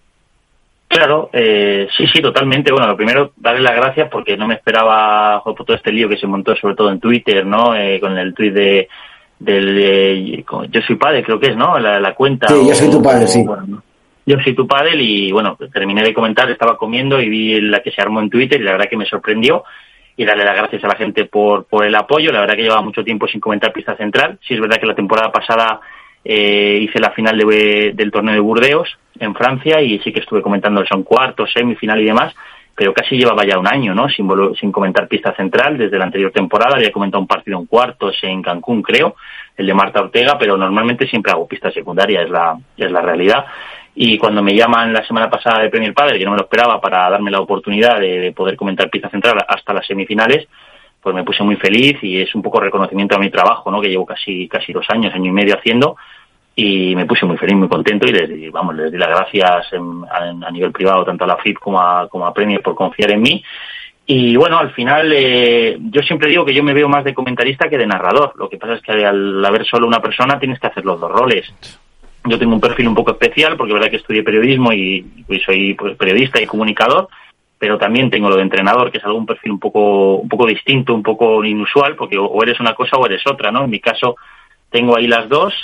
Claro, eh, sí, sí, totalmente. Bueno, lo primero, darle las gracias porque no me esperaba por todo este lío que se montó, sobre todo en Twitter, ¿no? Eh, con el tuit de, del, eh, Yo soy padre, creo que es, ¿no? La, la cuenta. Sí, yo soy tu padre, o, sí. Bueno, ¿no? Yo soy tu padre y, bueno, terminé de comentar, estaba comiendo y vi la que se armó en Twitter y la verdad que me sorprendió. Y darle las gracias a la gente por por el apoyo. La verdad que llevaba mucho tiempo sin comentar pista central. Sí es verdad que la temporada pasada eh, hice la final de, del torneo de Burdeos en Francia y sí que estuve comentando son cuartos, semifinal y demás, pero casi llevaba ya un año, ¿no? Sin, sin comentar pista central desde la anterior temporada. Había comentado un partido en cuartos en Cancún, creo, el de Marta Ortega, pero normalmente siempre hago pista secundaria, es la es la realidad. Y cuando me llaman la semana pasada de Premier Padel, que no me lo esperaba, para darme la oportunidad de, de poder comentar pista central hasta las semifinales, pues me puse muy feliz y es un poco reconocimiento a mi trabajo, ¿no?, que llevo casi casi dos años, año y medio haciendo, y me puse muy feliz, muy contento y les, vamos, les di las gracias en, a, a nivel privado tanto a la F I P como a, como a Premier por confiar en mí. Y bueno, al final eh, yo siempre digo que yo me veo más de comentarista que de narrador. Lo que pasa es que al haber solo una persona tienes que hacer los dos roles. Yo tengo un perfil un poco especial porque es verdad que estudié periodismo y, y soy pues, periodista y comunicador, pero también tengo lo de entrenador, que es algo un perfil un poco un poco distinto, un poco inusual, porque o eres una cosa o eres otra, ¿no? En mi caso tengo ahí las dos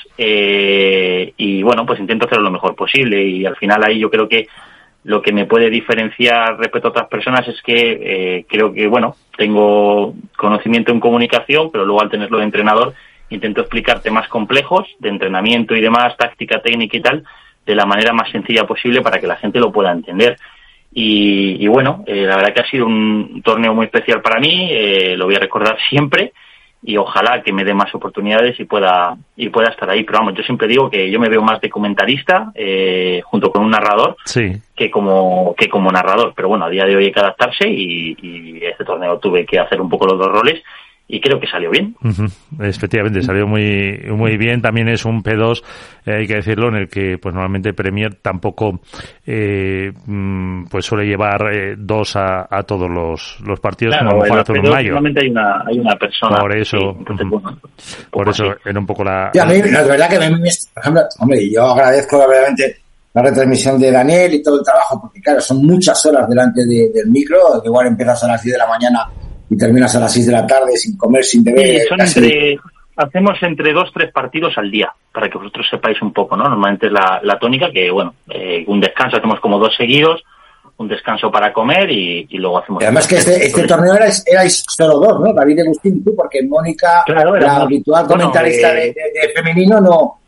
eh, y bueno, pues intento hacerlo lo mejor posible y al final ahí yo creo que lo que me puede diferenciar respecto a otras personas es que eh, creo que, bueno, tengo conocimiento en comunicación, pero luego al tenerlo de entrenador intento explicar temas complejos de entrenamiento y demás, táctica, técnica y tal, de la manera más sencilla posible para que la gente lo pueda entender. Y, y bueno, eh, la verdad que ha sido un torneo muy especial para mí, eh, lo voy a recordar siempre y ojalá que me dé más oportunidades y pueda y pueda estar ahí. Pero vamos, yo siempre digo que yo me veo más de comentarista eh, junto con un narrador sí. que como que como narrador. Pero bueno, a día de hoy hay que adaptarse y, y este torneo tuve que hacer un poco los dos roles. Y creo que salió bien. Uh-huh. Efectivamente, salió muy muy bien. También es un P dos, eh, hay que decirlo, en el que pues normalmente Premier tampoco eh, pues suele llevar eh, dos a, a todos los, los partidos, claro, como a lo mejor hace un mayo. Normalmente hay una, hay una persona. Por eso, sí, entonces, uh-huh. bueno, por eso era un poco la... Sí, a mí, la verdad que a mí, por ejemplo, hombre, yo agradezco obviamente la retransmisión de Daniel y todo el trabajo, porque claro, son muchas horas delante de, del micro, que igual empiezas a las diez de la mañana y terminas a las seis de la tarde sin comer, sin beber. Sí, son entre, hacemos entre dos, tres partidos al día, para que vosotros sepáis un poco, ¿no? Normalmente es la, la tónica que, bueno, eh, un descanso, hacemos como dos seguidos, un descanso para comer y, y luego hacemos... Y además que este, este torneo erais, erais solo dos, ¿no? David Agustín y tú, porque Mónica, claro, la habitual comentarista bueno, eh, de, de, de femenino, no,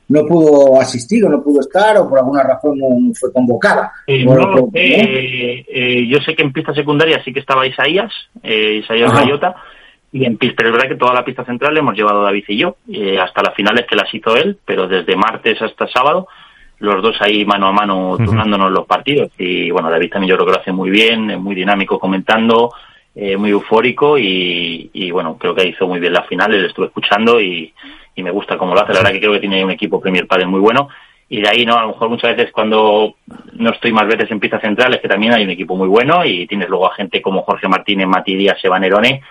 no pudo asistir o no pudo estar o por alguna razón no fue convocada. Eh, no lo sé, eh, eh, yo sé que en pista secundaria sí que estaba Isaías, eh, Isaías Rayota, y en pista, pero es verdad que toda la pista central le hemos llevado David y yo, eh, hasta las finales que las hizo él, pero desde martes hasta sábado, los dos ahí mano a mano turnándonos uh-huh. los partidos. Y bueno, David también yo creo que lo hace muy bien, es muy dinámico comentando, eh, muy eufórico y, y bueno, creo que hizo muy bien las finales, le estuve escuchando y, y me gusta cómo lo hace. La verdad que creo que tiene un equipo Premier Padel muy bueno. Y de ahí, no, a lo mejor muchas veces cuando no estoy más veces en pistas centrales, que también hay un equipo muy bueno y tienes luego a gente como Jorge Martínez, Mati Díaz, Eva Nerone,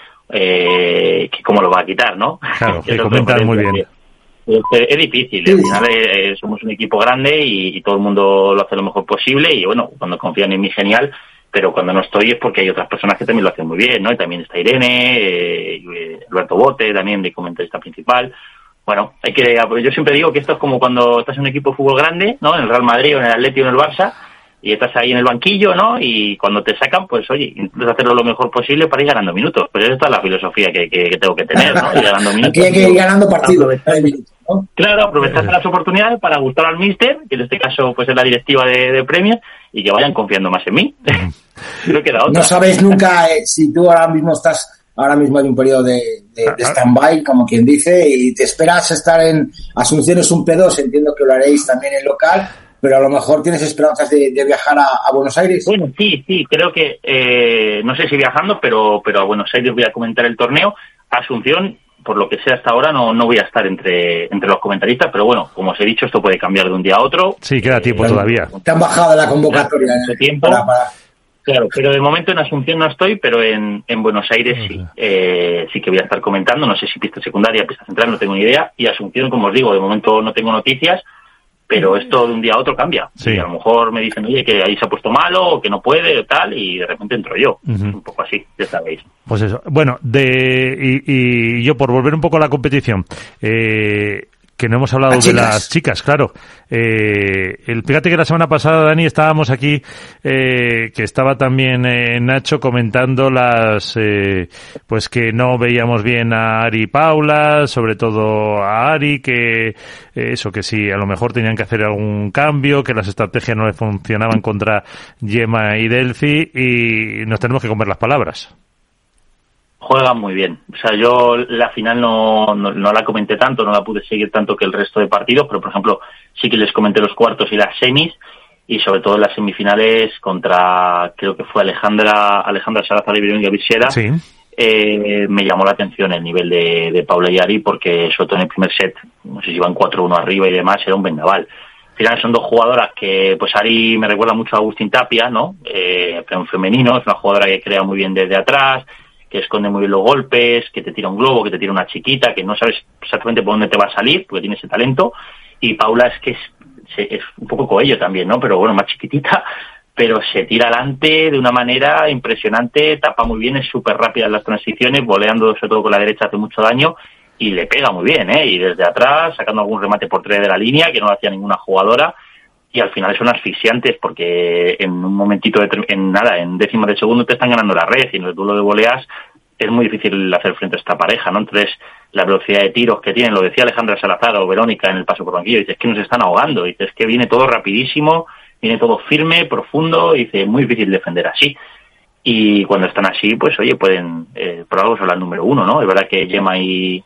eh, que cómo lo va a quitar, ¿no? Claro, que comentan muy bien. Es, es difícil, al final eh, somos un equipo grande y, y todo el mundo lo hace lo mejor posible y bueno, cuando confían en mí genial, pero cuando no estoy es porque hay otras personas que también lo hacen muy bien, ¿no? Y también está Irene, eh, Alberto Bote, también de comentarista principal. Bueno, hay que, yo siempre digo que esto es como cuando estás en un equipo de fútbol grande, ¿no? En el Real Madrid o en el Atleti o en el Barça, y estás ahí en el banquillo, ¿no? Y cuando te sacan, pues oye, intentas hacerlo lo mejor posible para ir ganando minutos. Pues esta es la filosofía que, que, que tengo que tener, ¿no? Ir ganando minutos. Aquí hay que ir ganando partidos. ¿no? Claro, aprovechar las oportunidades para gustar al míster, que en este caso pues es la directiva de, de Premier, y que vayan confiando más en mí. Creo que era otra. No sabéis nunca eh, si tú ahora mismo estás... Ahora mismo hay un periodo de, de, de stand-by, como quien dice, y te esperas estar en Asunción es un P dos, entiendo que lo haréis también en local, pero a lo mejor tienes esperanzas de, de viajar a, a Buenos Aires. Bueno, sí, sí, creo que, eh, no sé si viajando, pero pero a Buenos Aires voy a comentar el torneo. Asunción, por lo que sé hasta ahora, no no voy a estar entre entre los comentaristas, pero bueno, como os he dicho, esto puede cambiar de un día a otro. Sí, queda tiempo eh, todavía. Te han bajado la convocatoria. Hace tiempo. Para, para... Claro, pero de momento en Asunción no estoy, pero en, en Buenos Aires sí. Eh, sí que voy a estar comentando, no sé si pista secundaria, pista central, no tengo ni idea. Y Asunción, como os digo, de momento no tengo noticias, pero esto de un día a otro cambia. Sí. Y a lo mejor me dicen, oye, que ahí se ha puesto malo, o que no puede, o tal, y de repente entro yo. Uh-huh. Un poco así, ya sabéis. Pues eso. Bueno, de y, y yo por volver un poco a la competición, eh... que no hemos hablado las de las chicas, claro. Eh, el, fíjate que la semana pasada, Dani, estábamos aquí, eh, que estaba también eh, Nacho comentando las, eh, pues que no veíamos bien a Ari y Paula, sobre todo a Ari, que eh, eso, que sí, a lo mejor tenían que hacer algún cambio, que las estrategias no le funcionaban contra Gemma y Delphi, y nos tenemos que comer las palabras. Juegan muy bien. O sea, yo la final no, no, no la comenté tanto, no la pude seguir tanto que el resto de partidos, pero por ejemplo sí que les comenté los cuartos y las semis, y sobre todo las semifinales contra, creo que fue Alejandra Alejandra Salazar y Verónica Bichera. Sí. Eh, me llamó la atención el nivel de, de Paula y Ari, porque sobre todo en el primer set, no sé si iban cuatro uno arriba y demás, era un vendaval. Al final son dos jugadoras que, pues Ari me recuerda mucho a Agustín Tapia, ¿no? Eh, pero en femenino, es una jugadora que crea muy bien desde atrás, que esconde muy bien los golpes, que te tira un globo, que te tira una chiquita, que no sabes exactamente por dónde te va a salir, porque tiene ese talento. Y Paula es que es, es un poco Coello también, ¿no? Pero bueno, más chiquitita, pero se tira adelante de una manera impresionante, tapa muy bien, es súper rápida en las transiciones, voleando sobre todo con la derecha hace mucho daño, y le pega muy bien, ¿eh? Y desde atrás, sacando algún remate por tres de la línea, que no lo hacía ninguna jugadora, y al final son asfixiantes porque en un momentito, de, en nada, en décimas de segundo te están ganando la red, y en el duelo de voleas es muy difícil hacer frente a esta pareja, ¿no? Entonces, la velocidad de tiros que tienen, lo decía Alejandra Salazar o Verónica en el paso por banquillo, dice, es que nos están ahogando, dice, es que viene todo rapidísimo, viene todo firme, profundo, dice, muy difícil defender así. Y cuando están así, pues oye, pueden, eh, por algo son el número uno, ¿no? Es verdad que Gemma y,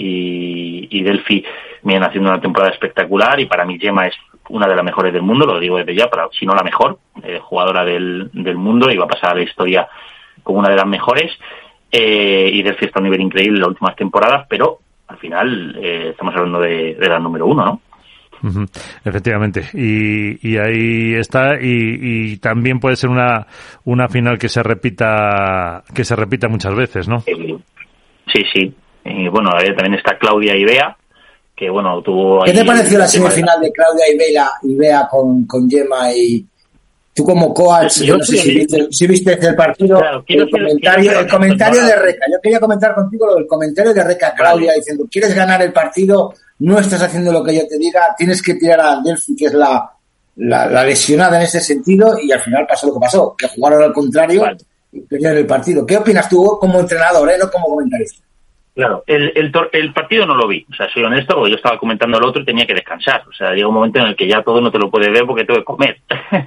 y, y Delphi vienen haciendo una temporada espectacular, y para mí Gemma es una de las mejores del mundo, lo digo desde ya, para, si no la mejor eh, jugadora del, del mundo, y va a pasar a la historia como una de las mejores, eh, y Delphi está a un nivel increíble en las últimas temporadas, pero al final eh, estamos hablando de, de la número uno, ¿no? Uh-huh. Efectivamente, y, y ahí está, y, y también puede ser una una final que se repita que se repita muchas veces, ¿no? Eh, sí, sí, y bueno, eh, también está Claudia y Bea, que bueno, tuvo... ¿Qué te pareció la semifinal de... de Claudia y Bea, y Bea con, con Gemma? Y tú como coach, yo no sé si viste, si viste el partido, claro, el comentario, ser, el comentario de Reca. Yo quería comentar contigo lo del comentario de Reca, Claudia, vale, diciendo, ¿quieres ganar el partido? No estás haciendo lo que yo te diga, tienes que tirar a Delphi, que es la, la, la lesionada en ese sentido, y al final pasó lo que pasó, que jugaron al contrario, vale, y perdieron el partido. ¿Qué opinas tú como entrenador, eh, no como comentarista? Claro, el, el, el partido no lo vi, o sea, soy honesto, porque yo estaba comentando el otro y tenía que descansar, o sea, llega un momento en el que ya todo no te lo puedes ver porque tengo que comer,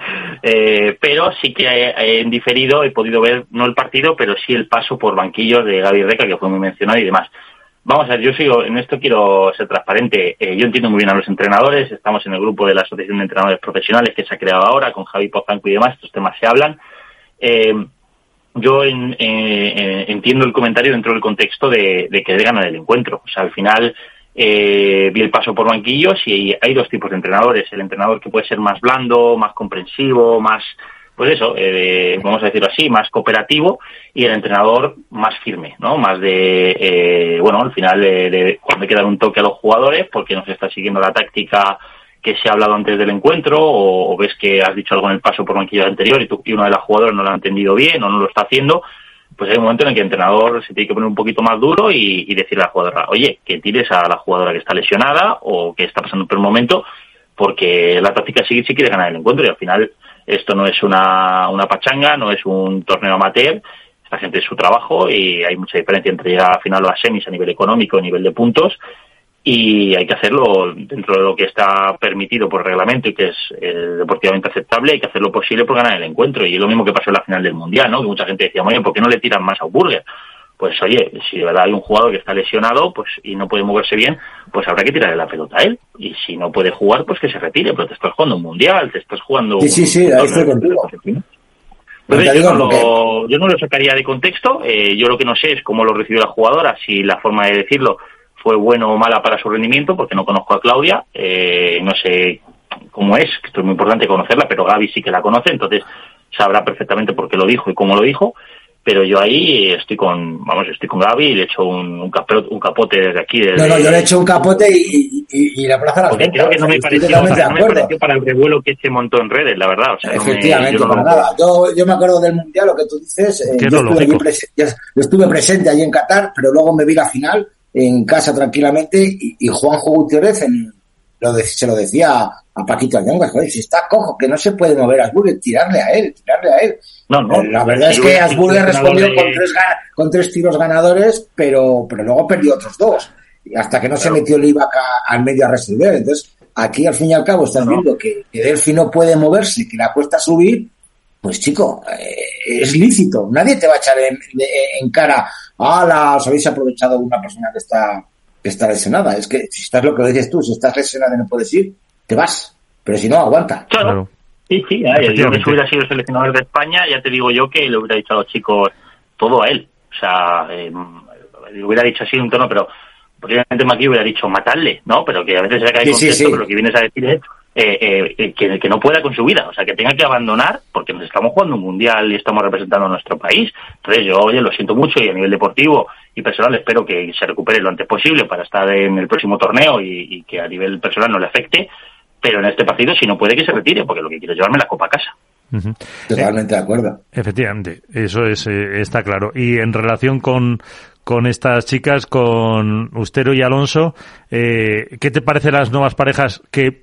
eh, pero sí que he, en diferido he podido ver, no el partido, pero sí el paso por banquillos de Gaby Reca, que fue muy mencionado y demás. Vamos a ver, yo sigo, en esto quiero ser transparente, eh, yo entiendo muy bien a los entrenadores, estamos en el grupo de la Asociación de Entrenadores Profesionales que se ha creado ahora, con Javi Pozanco y demás, estos temas se hablan. eh, Yo en, eh, entiendo el comentario dentro del contexto de, de querer ganar el encuentro. O sea, al final eh, vi el paso por banquillos y hay dos tipos de entrenadores. El entrenador que puede ser más blando, más comprensivo, más, pues eso, eh, vamos a decirlo así, más cooperativo, y el entrenador más firme, ¿no? Más de, eh, bueno, al final de, de cuando hay que dar un toque a los jugadores porque no se está siguiendo la táctica que se ha hablado antes del encuentro, o, o ves que has dicho algo en el paso por banquillo anterior y, tú, y una de las jugadoras no lo ha entendido bien o no lo está haciendo, pues hay un momento en el que el entrenador se tiene que poner un poquito más duro y, y decirle a la jugadora, oye, que tires a la jugadora que está lesionada o que está pasando por un momento, porque la táctica sigue si quiere ganar el encuentro, y al final esto no es una, una pachanga, no es un torneo amateur, esta gente es su trabajo y hay mucha diferencia entre llegar al final a las semis a nivel económico, a nivel de puntos, y hay que hacerlo dentro de lo que está permitido por reglamento y que es eh, deportivamente aceptable. Hay que hacer lo posible por ganar el encuentro, y es lo mismo que pasó en la final del Mundial, ¿no? Que mucha gente decía, oye, ¿por qué no le tiran más a Augsburger? Pues oye, si de verdad hay un jugador que está lesionado pues y no puede moverse bien, pues habrá que tirarle la pelota a él, y si no puede jugar pues que se retire, pero te estás jugando un Mundial, te estás jugando... Sí, sí, sí, ahí estoy contigo. Entonces, yo, no lo, yo no lo sacaría de contexto. eh, yo lo que no sé es cómo lo recibió la jugadora, si la forma de decirlo fue bueno o mala para su rendimiento, porque no conozco a Claudia, eh, no sé cómo es, que esto es muy importante conocerla, pero Gaby sí que la conoce, entonces sabrá perfectamente por qué lo dijo y cómo lo dijo, pero yo ahí estoy con, vamos, estoy con Gaby y le echo un, un, capote, un capote desde aquí. Desde, no, no, yo le echo un capote y, y, y la plaza las porque creo que no me, pareció, o sea, no me pareció para el revuelo que se montó en redes, la verdad. O sea, efectivamente, no me, yo, para no nada. Yo, yo me acuerdo del Mundial, lo que tú dices, eh, yo, estuve allí presen- yo estuve presente allí en Qatar, pero luego me vi la final en casa tranquilamente, y, y Juanjo Gutiérrez en, lo de, se lo decía a Paquito Ayongas, joder, si está cojo, que no se puede mover a Augsburger, tirarle a él, tirarle a él. No, no, la verdad es que Augsburger respondió de... con, tres, con tres tiros ganadores, pero, pero luego perdió otros dos, hasta que no claro. se metió el I B A C a, al medio a resolver. Entonces, aquí al fin y al cabo estás no. viendo que, que Delphi no puede moverse, que le cuesta subir. Pues chico, eh, es lícito. Nadie te va a echar en, en cara, ¡hala! Os habéis aprovechado de una persona que está que está lesionada. Es que si estás lo que dices tú, si estás lesionada y no puedes ir, te vas. Pero si no, aguanta. Claro. claro. Sí, sí. Eh, yo que si hubiera sido seleccionador de España, ya te digo yo que le hubiera dicho a los chicos todo a él. O sea, eh, le hubiera dicho así un tono, pero posiblemente Maki hubiera dicho matarle, ¿no? Pero que a veces se cae el sí, contexto, sí, sí. pero lo que vienes a decir es Eh, eh, que, que no pueda con su vida, o sea, que tenga que abandonar porque nos estamos jugando un mundial y estamos representando a nuestro país. Entonces yo, oye, lo siento mucho y a nivel deportivo y personal espero que se recupere lo antes posible para estar en el próximo torneo y, y que a nivel personal no le afecte, pero en este partido si no puede que se retire, porque lo que quiero es llevarme la copa a casa. Uh-huh. Totalmente eh, de acuerdo. Efectivamente, eso es eh, está claro. Y en relación con con estas chicas, con Ustero y Alonso, eh, ¿qué te parecen las nuevas parejas que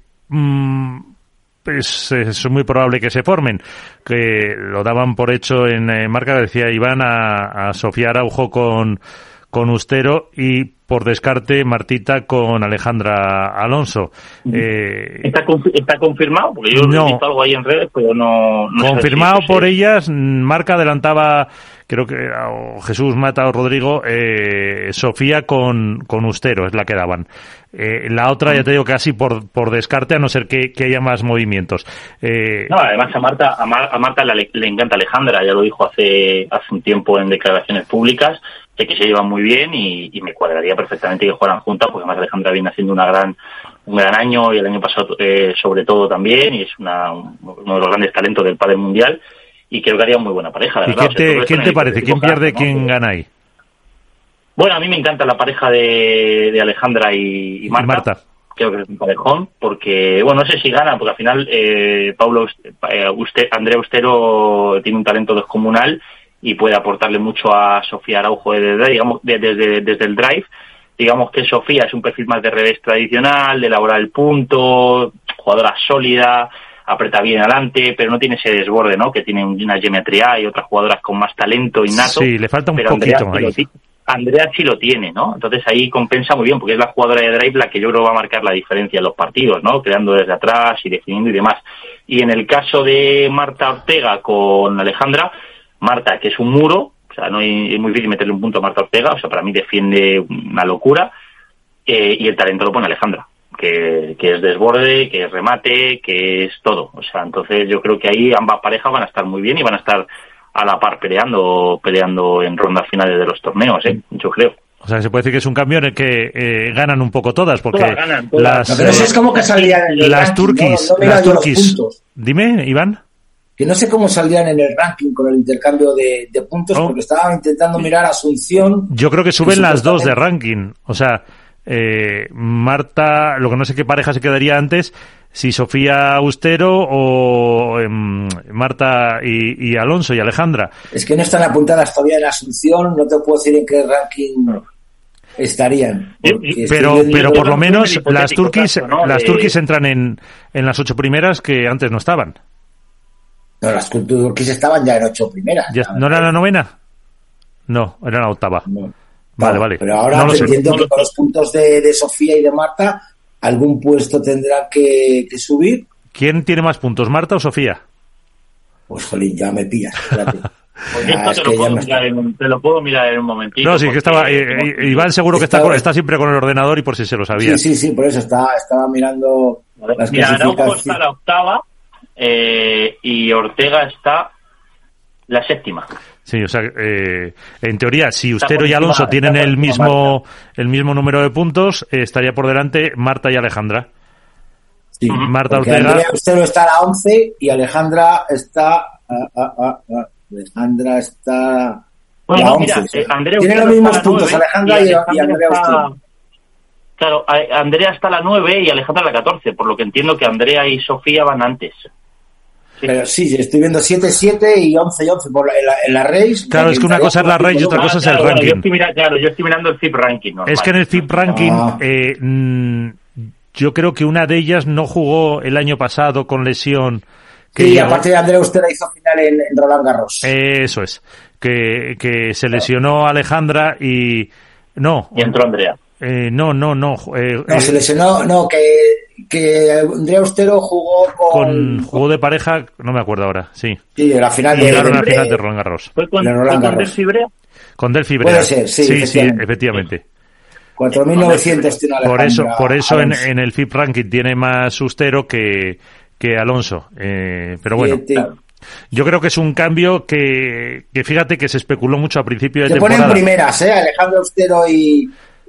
Pues es muy probable que se formen? Que lo daban por hecho en eh, marca, decía Iván, a, a Sofía Araujo con, con Ustero y por descarte Martita con Alejandra Alonso. Eh, ¿Está, ¿Está confirmado? Porque yo no, he visto algo ahí en redes, pero no... no confirmado si por ellas, marca adelantaba, creo que o Jesús Mata o Rodrigo, eh, Sofía con, con Ustero, es la que daban. Eh, la otra, ya te digo, casi por, por descarte, a no ser que, que haya más movimientos. Eh, no, además a Marta, a, Mar, a Marta le, le encanta Alejandra, ya lo dijo hace, hace un tiempo en declaraciones públicas, sé que se llevan muy bien y, y me cuadraría perfectamente que jugaran juntas, porque además Alejandra viene haciendo una gran, un gran año y el año pasado eh, sobre todo también, y es una, uno de los grandes talentos del pádel mundial, y creo que haría una muy buena pareja, de ¿Y verdad. quién te, o sea, ¿quién te parece? ¿Quién pierde, ¿no? quién gana ahí? Bueno, a mí me encanta la pareja de, de Alejandra y, y Marta. Y Marta. Creo que es un parejón, porque, bueno, no sé si gana, porque al final eh, Paulo eh, usted, Andrea Ustero tiene un talento descomunal y puede aportarle mucho a Sofía Araujo desde, digamos, desde, desde, desde el drive. Digamos que Sofía es un perfil más de revés tradicional, de elaborar el punto, jugadora sólida, aprieta bien adelante, pero no tiene ese desborde, ¿no? Que tiene una geometría y otras jugadoras con más talento innato. Sí, le falta un pero poquito Andrea, ahí. Andrea sí lo tiene, ¿no? Entonces ahí compensa muy bien, porque es la jugadora de drive la que yo creo va a marcar la diferencia en los partidos, ¿no? Creando desde atrás y definiendo y demás. Y en el caso de Marta Ortega con Alejandra, Marta, que es un muro, o sea, no hay, es muy difícil meterle un punto a Marta Ortega, o sea, para mí defiende una locura, eh, y el talento lo pone Alejandra, que, que es desborde, que es remate, que es todo. O sea, entonces yo creo que ahí ambas parejas van a estar muy bien y van a estar a la par peleando peleando en rondas finales de los torneos, ¿eh? Yo creo. O sea, se puede decir que es un cambio en el que eh, ganan un poco todas, porque todas ganan, todas. las... No, pero eso es como que salían en el las ranking, turquis, no, no las los turquis... puntos. Dime, Iván. Que no sé cómo saldrían en el ranking con el intercambio de, de puntos, oh. porque estaba intentando mirar Asunción. Yo creo que suben las dos de ranking. O sea, eh, Marta, lo que no sé qué pareja se quedaría antes, si Sofía Austero o eh, Marta y, y Alonso y Alejandra. Es que no están apuntadas todavía en Asunción, no te puedo decir en qué ranking estarían. Pero pero por lo menos las turquis, ¿no? las turquis entran en, en las ocho primeras que antes no estaban. No, las turquis estaban ya en ocho primeras. Ya, ¿No era la novena? No, era la octava. No. Vale, vale. Pero ahora no entiendo sé. que con los puntos de, de Sofía y de Marta, algún puesto tendrá que, que subir. ¿Quién tiene más puntos, Marta o Sofía? Pues, jolín, ya me pillas. Espérate. Pues esto te, lo puedo mirar en, te lo puedo mirar en un momentito. No, sí, que estaba. Eh, Iván seguro que está, está, está siempre con el ordenador y por si se lo sabía. Sí, sí, sí, por eso estaba, estaba mirando las Mira, Araujo está la octava eh, y Ortega está la séptima. Sí, o sea, eh, en teoría, si Austero y Alonso tienen el mismo el mismo número de puntos, eh, estaría por delante Marta y Alejandra. Sí, Marta Ortega. Andrea Austero está a la once y Alejandra está. Ah, ah, ah, ah. Alejandra está. Bueno, no, mira, eh, Andrea tienen los mismos puntos, Alejandra y, y Andrea Austero. Claro, Andrea está a la nueve y Alejandra a la catorce, por lo que entiendo que Andrea y Sofía van antes. Sí. Pero sí, estoy viendo siete siete y once y once por la, en, la, en la race. Claro, es que una cosa es la race y otra cosa es el claro, ranking. Bueno, yo estoy mirando, claro, yo estoy mirando el F I P ranking. Normal. Es que en el F I P ranking, ah. eh, mmm, yo creo que una de ellas no jugó el año pasado con lesión. Que sí, llegó... aparte de Andrea Austero hizo final en, en Roland Garros. Eso es, que, que se lesionó Alejandra y... No. Y entró Andrea. Eh, no, no, no. Eh, no, eh, se lesionó, no, que, que Andrea Austero jugó con... con... Jugó de pareja, no me acuerdo ahora, sí. Sí, en la final de... de... Llegaron a la final de Roland Garros. ¿Fue con, ¿fue con Delphi Brea? Con Delphi Brea. Puede ser, sí, sí, efectivamente. Sí, efectivamente. cuatro mil novecientos tiene Alejandra. Por eso, por eso en, en el F I P ranking tiene más Austero que, que Alonso. Eh, pero bueno, sí, yo creo que es un cambio que, que fíjate que se especuló mucho a principio de se temporada. Se ponen primeras, ¿eh? Alejandra Austero y,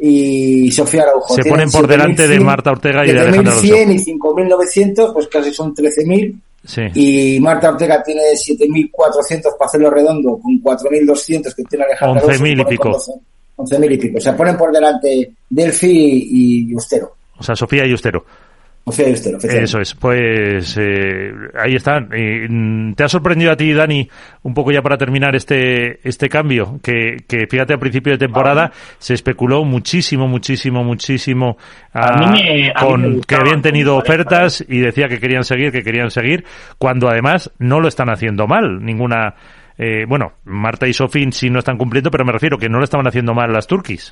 y Sofía Araujo. Se ponen por delante de Marta Ortega y de Alejandra Alonso. siete mil cien y cinco mil novecientos, pues casi son trece mil. Sí. Y Marta Ortega tiene siete mil cuatrocientos para hacerlo redondo, con cuatro mil doscientos que tiene Alejandra once mil y pico. once mil y pico. Se ponen por delante Delphi y Austero. O sea, Sofía y Austero. Sofía y Austero, eso es, pues eh, ahí están. Eh, ¿Te ha sorprendido a ti, Dani, un poco ya para terminar este este cambio? Que, que fíjate, a principio de temporada ah, se especuló muchísimo, muchísimo, muchísimo a, a mí me, a con mí me que habían tenido ofertas y decía que querían seguir, que querían seguir, cuando además no lo están haciendo mal, ninguna... Eh, bueno, Marta y Sofía sí no están cumpliendo, pero me refiero que no lo estaban haciendo mal las turquis.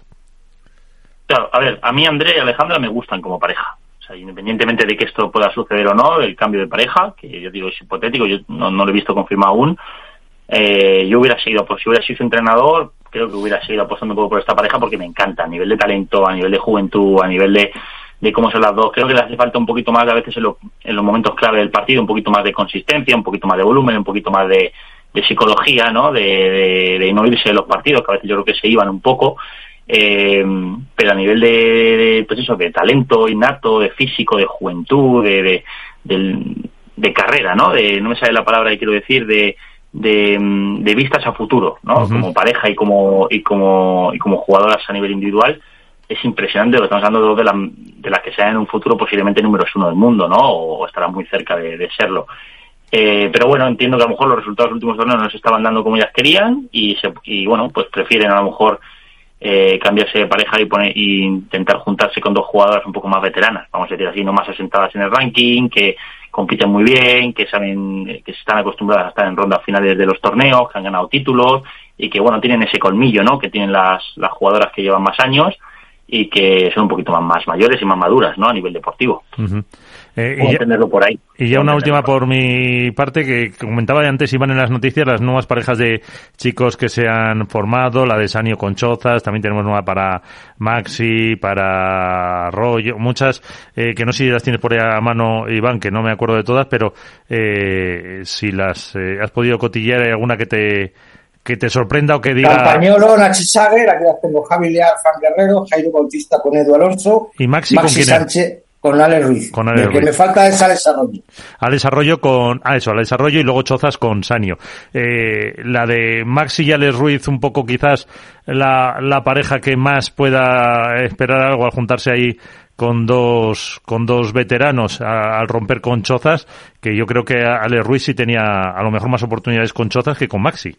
Claro, a ver, a mí Andrea y Alejandra me gustan como pareja. O sea, independientemente de que esto pueda suceder o no, el cambio de pareja, que yo digo es hipotético, yo no, no lo he visto confirmado aún, eh, yo hubiera seguido, pues si hubiera sido entrenador, creo que hubiera seguido apostando un poco por esta pareja porque me encanta, a nivel de talento, a nivel de juventud, a nivel de, de cómo son las dos. Creo que le hace falta un poquito más, a veces en, lo, en los momentos clave del partido, un poquito más de consistencia, un poquito más de volumen, un poquito más de, de psicología, ¿no? De, de, de no irse de los partidos, que a veces yo creo que se iban un poco. Eh, pero a nivel de, de pues eso, de talento innato, de físico, de juventud, de de, de, de carrera, ¿no? De, no me sale la palabra que quiero decir, de de, de vistas a futuro, ¿no? Uh-huh. Como pareja y como y como y como jugadoras a nivel individual, es impresionante. Lo estamos hablando de, la, de las que sean en un futuro posiblemente números uno del mundo, ¿no? O, o estarán muy cerca de, de serlo. Eh, pero bueno, entiendo que a lo mejor los resultados de los últimos torneos no se estaban dando como ellas querían y se, y bueno, pues prefieren a lo mejor Eh, cambiarse de pareja y poner y intentar juntarse con dos jugadoras un poco más veteranas, vamos a decir así, no más asentadas en el ranking, que compiten muy bien, que saben, que se están acostumbradas a estar en rondas finales de los torneos, que han ganado títulos y que, bueno, tienen ese colmillo, ¿no?, que tienen las, las jugadoras que llevan más años y que son un poquito más, más mayores y más maduras, ¿no?, a nivel deportivo. Uh-huh. Eh, y, ya, tenerlo por ahí. y ya una última por mi parte, que comentaba antes, iban en las noticias las nuevas parejas de chicos que se han formado, la de Sanio con Chozas, también tenemos nueva para Maxi, para Rollo, muchas, eh, que no sé si las tienes por ahí a mano, Iván, que no me acuerdo de todas, pero eh, si las eh, has podido cotillear, ¿hay alguna que te que te sorprenda o que diga... Campañolo, Nachi Sager, aquí las tengo, Javi Leal, Fran Guerrero, Jairo Bautista con Edu Alonso, y Maxi, Maxi ¿con quién Sánchez es? Con Ale Ruiz. Con Ale Lo Ruiz. que me falta es Alex Arroyo. Alex Arroyo con... Ah, eso, Alex Arroyo y luego Chozas con Sanio. Eh, la de Maxi y Alex Ruiz, un poco quizás la, la pareja que más pueda esperar algo al juntarse ahí con dos con dos veteranos a, al romper con Chozas, que yo creo que Alex Ruiz sí tenía a lo mejor más oportunidades con Chozas que con Maxi.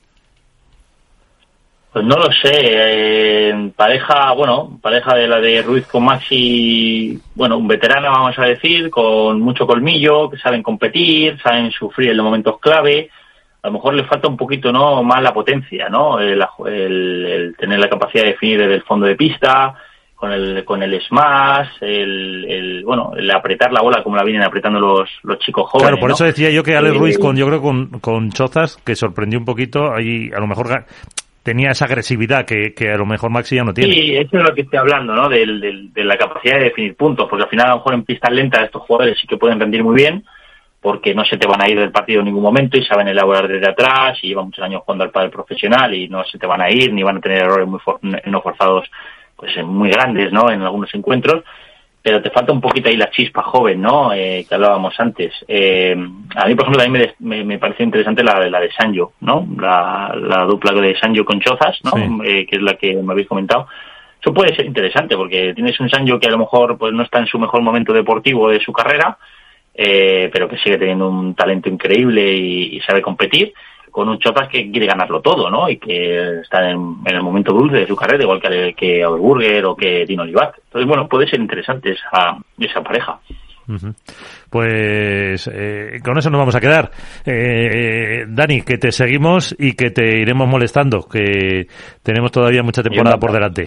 Pues no lo sé, eh, pareja, bueno, pareja de la de Ruiz con Maxi, bueno, un veterano vamos a decir, con mucho colmillo, que saben competir, saben sufrir en los momentos clave. A lo mejor le falta un poquito, ¿no?, más la potencia, ¿no?, el, el, el tener la capacidad de definir desde el fondo de pista, con el con el smash, el, el bueno, el apretar la bola como la vienen apretando los los chicos jóvenes. Claro, por ¿no? eso decía yo que Alex eh, Ruiz con yo creo con con Chozas, que sorprendió un poquito, ahí a lo mejor tenía esa agresividad que, que a lo mejor Maxi ya no tiene. Sí, eso es lo que estoy hablando, ¿no?, del, del, de la capacidad de definir puntos, porque al final a lo mejor en pistas lentas estos jugadores sí que pueden rendir muy bien, porque no se te van a ir del partido en ningún momento y saben elaborar desde atrás y llevan muchos años jugando al pádel profesional y no se te van a ir ni van a tener errores muy for- no forzados pues muy grandes, ¿no?, en algunos encuentros, pero te falta un poquito ahí la chispa joven, ¿no?, eh, que hablábamos antes. Eh, a mí, por ejemplo, también me, me, me pareció interesante la, la de Sanyo, ¿no?, la, la dupla de Sanyo con Chozas, ¿no?, sí. eh, que es la que me habéis comentado. Eso puede ser interesante porque tienes un Sanyo que a lo mejor pues no está en su mejor momento deportivo de su carrera, eh, pero que sigue teniendo un talento increíble y, y sabe competir, con un Chozas que quiere ganarlo todo, ¿no?, y que está en, en el momento dulce de su carrera, igual que, que Auerburger o que Dino Libac. Entonces, bueno, puede ser interesante esa, esa pareja. Uh-huh. Pues eh, con eso nos vamos a quedar. Eh, Dani, que te seguimos y que te iremos molestando, que tenemos todavía mucha temporada por delante.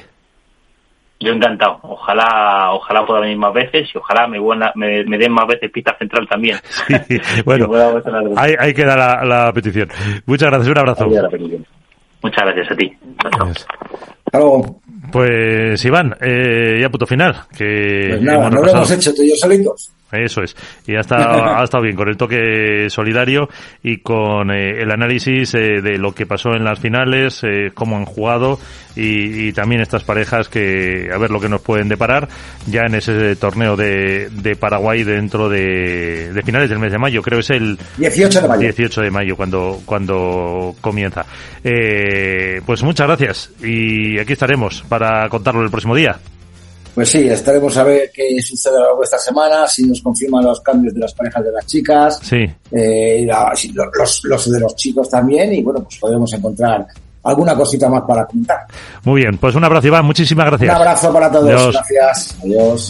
Yo encantado. Ojalá ojalá pueda venir más veces y ojalá me, buena, me, me den más veces pista central también. Sí, bueno, ahí, ahí queda la, la petición. Muchas gracias, un abrazo. Muchas gracias a ti. Hasta luego. Pues Iván, eh, ya punto final. Que pues nada, no lo hemos hecho tú y yo solitos. Eso es. Y ha estado, ha estado bien con el toque solidario y con eh, el análisis eh, de lo que pasó en las finales, eh, cómo han jugado y, y también estas parejas que a ver lo que nos pueden deparar ya en ese torneo de, de Paraguay dentro de, de finales del mes de mayo. Creo es el dieciocho de mayo. dieciocho de mayo cuando, cuando comienza. Eh, pues muchas gracias y aquí estaremos para contarlo el próximo día. Pues sí, estaremos a ver qué sucede a lo largo de esta semana, si nos confirman los cambios de las parejas de las chicas, sí, eh, la, si, los, los de los chicos también, y bueno, pues podremos encontrar alguna cosita más para comentar. Muy bien, pues un abrazo, Iván, muchísimas gracias. Un abrazo para todos, Adiós. Gracias, adiós.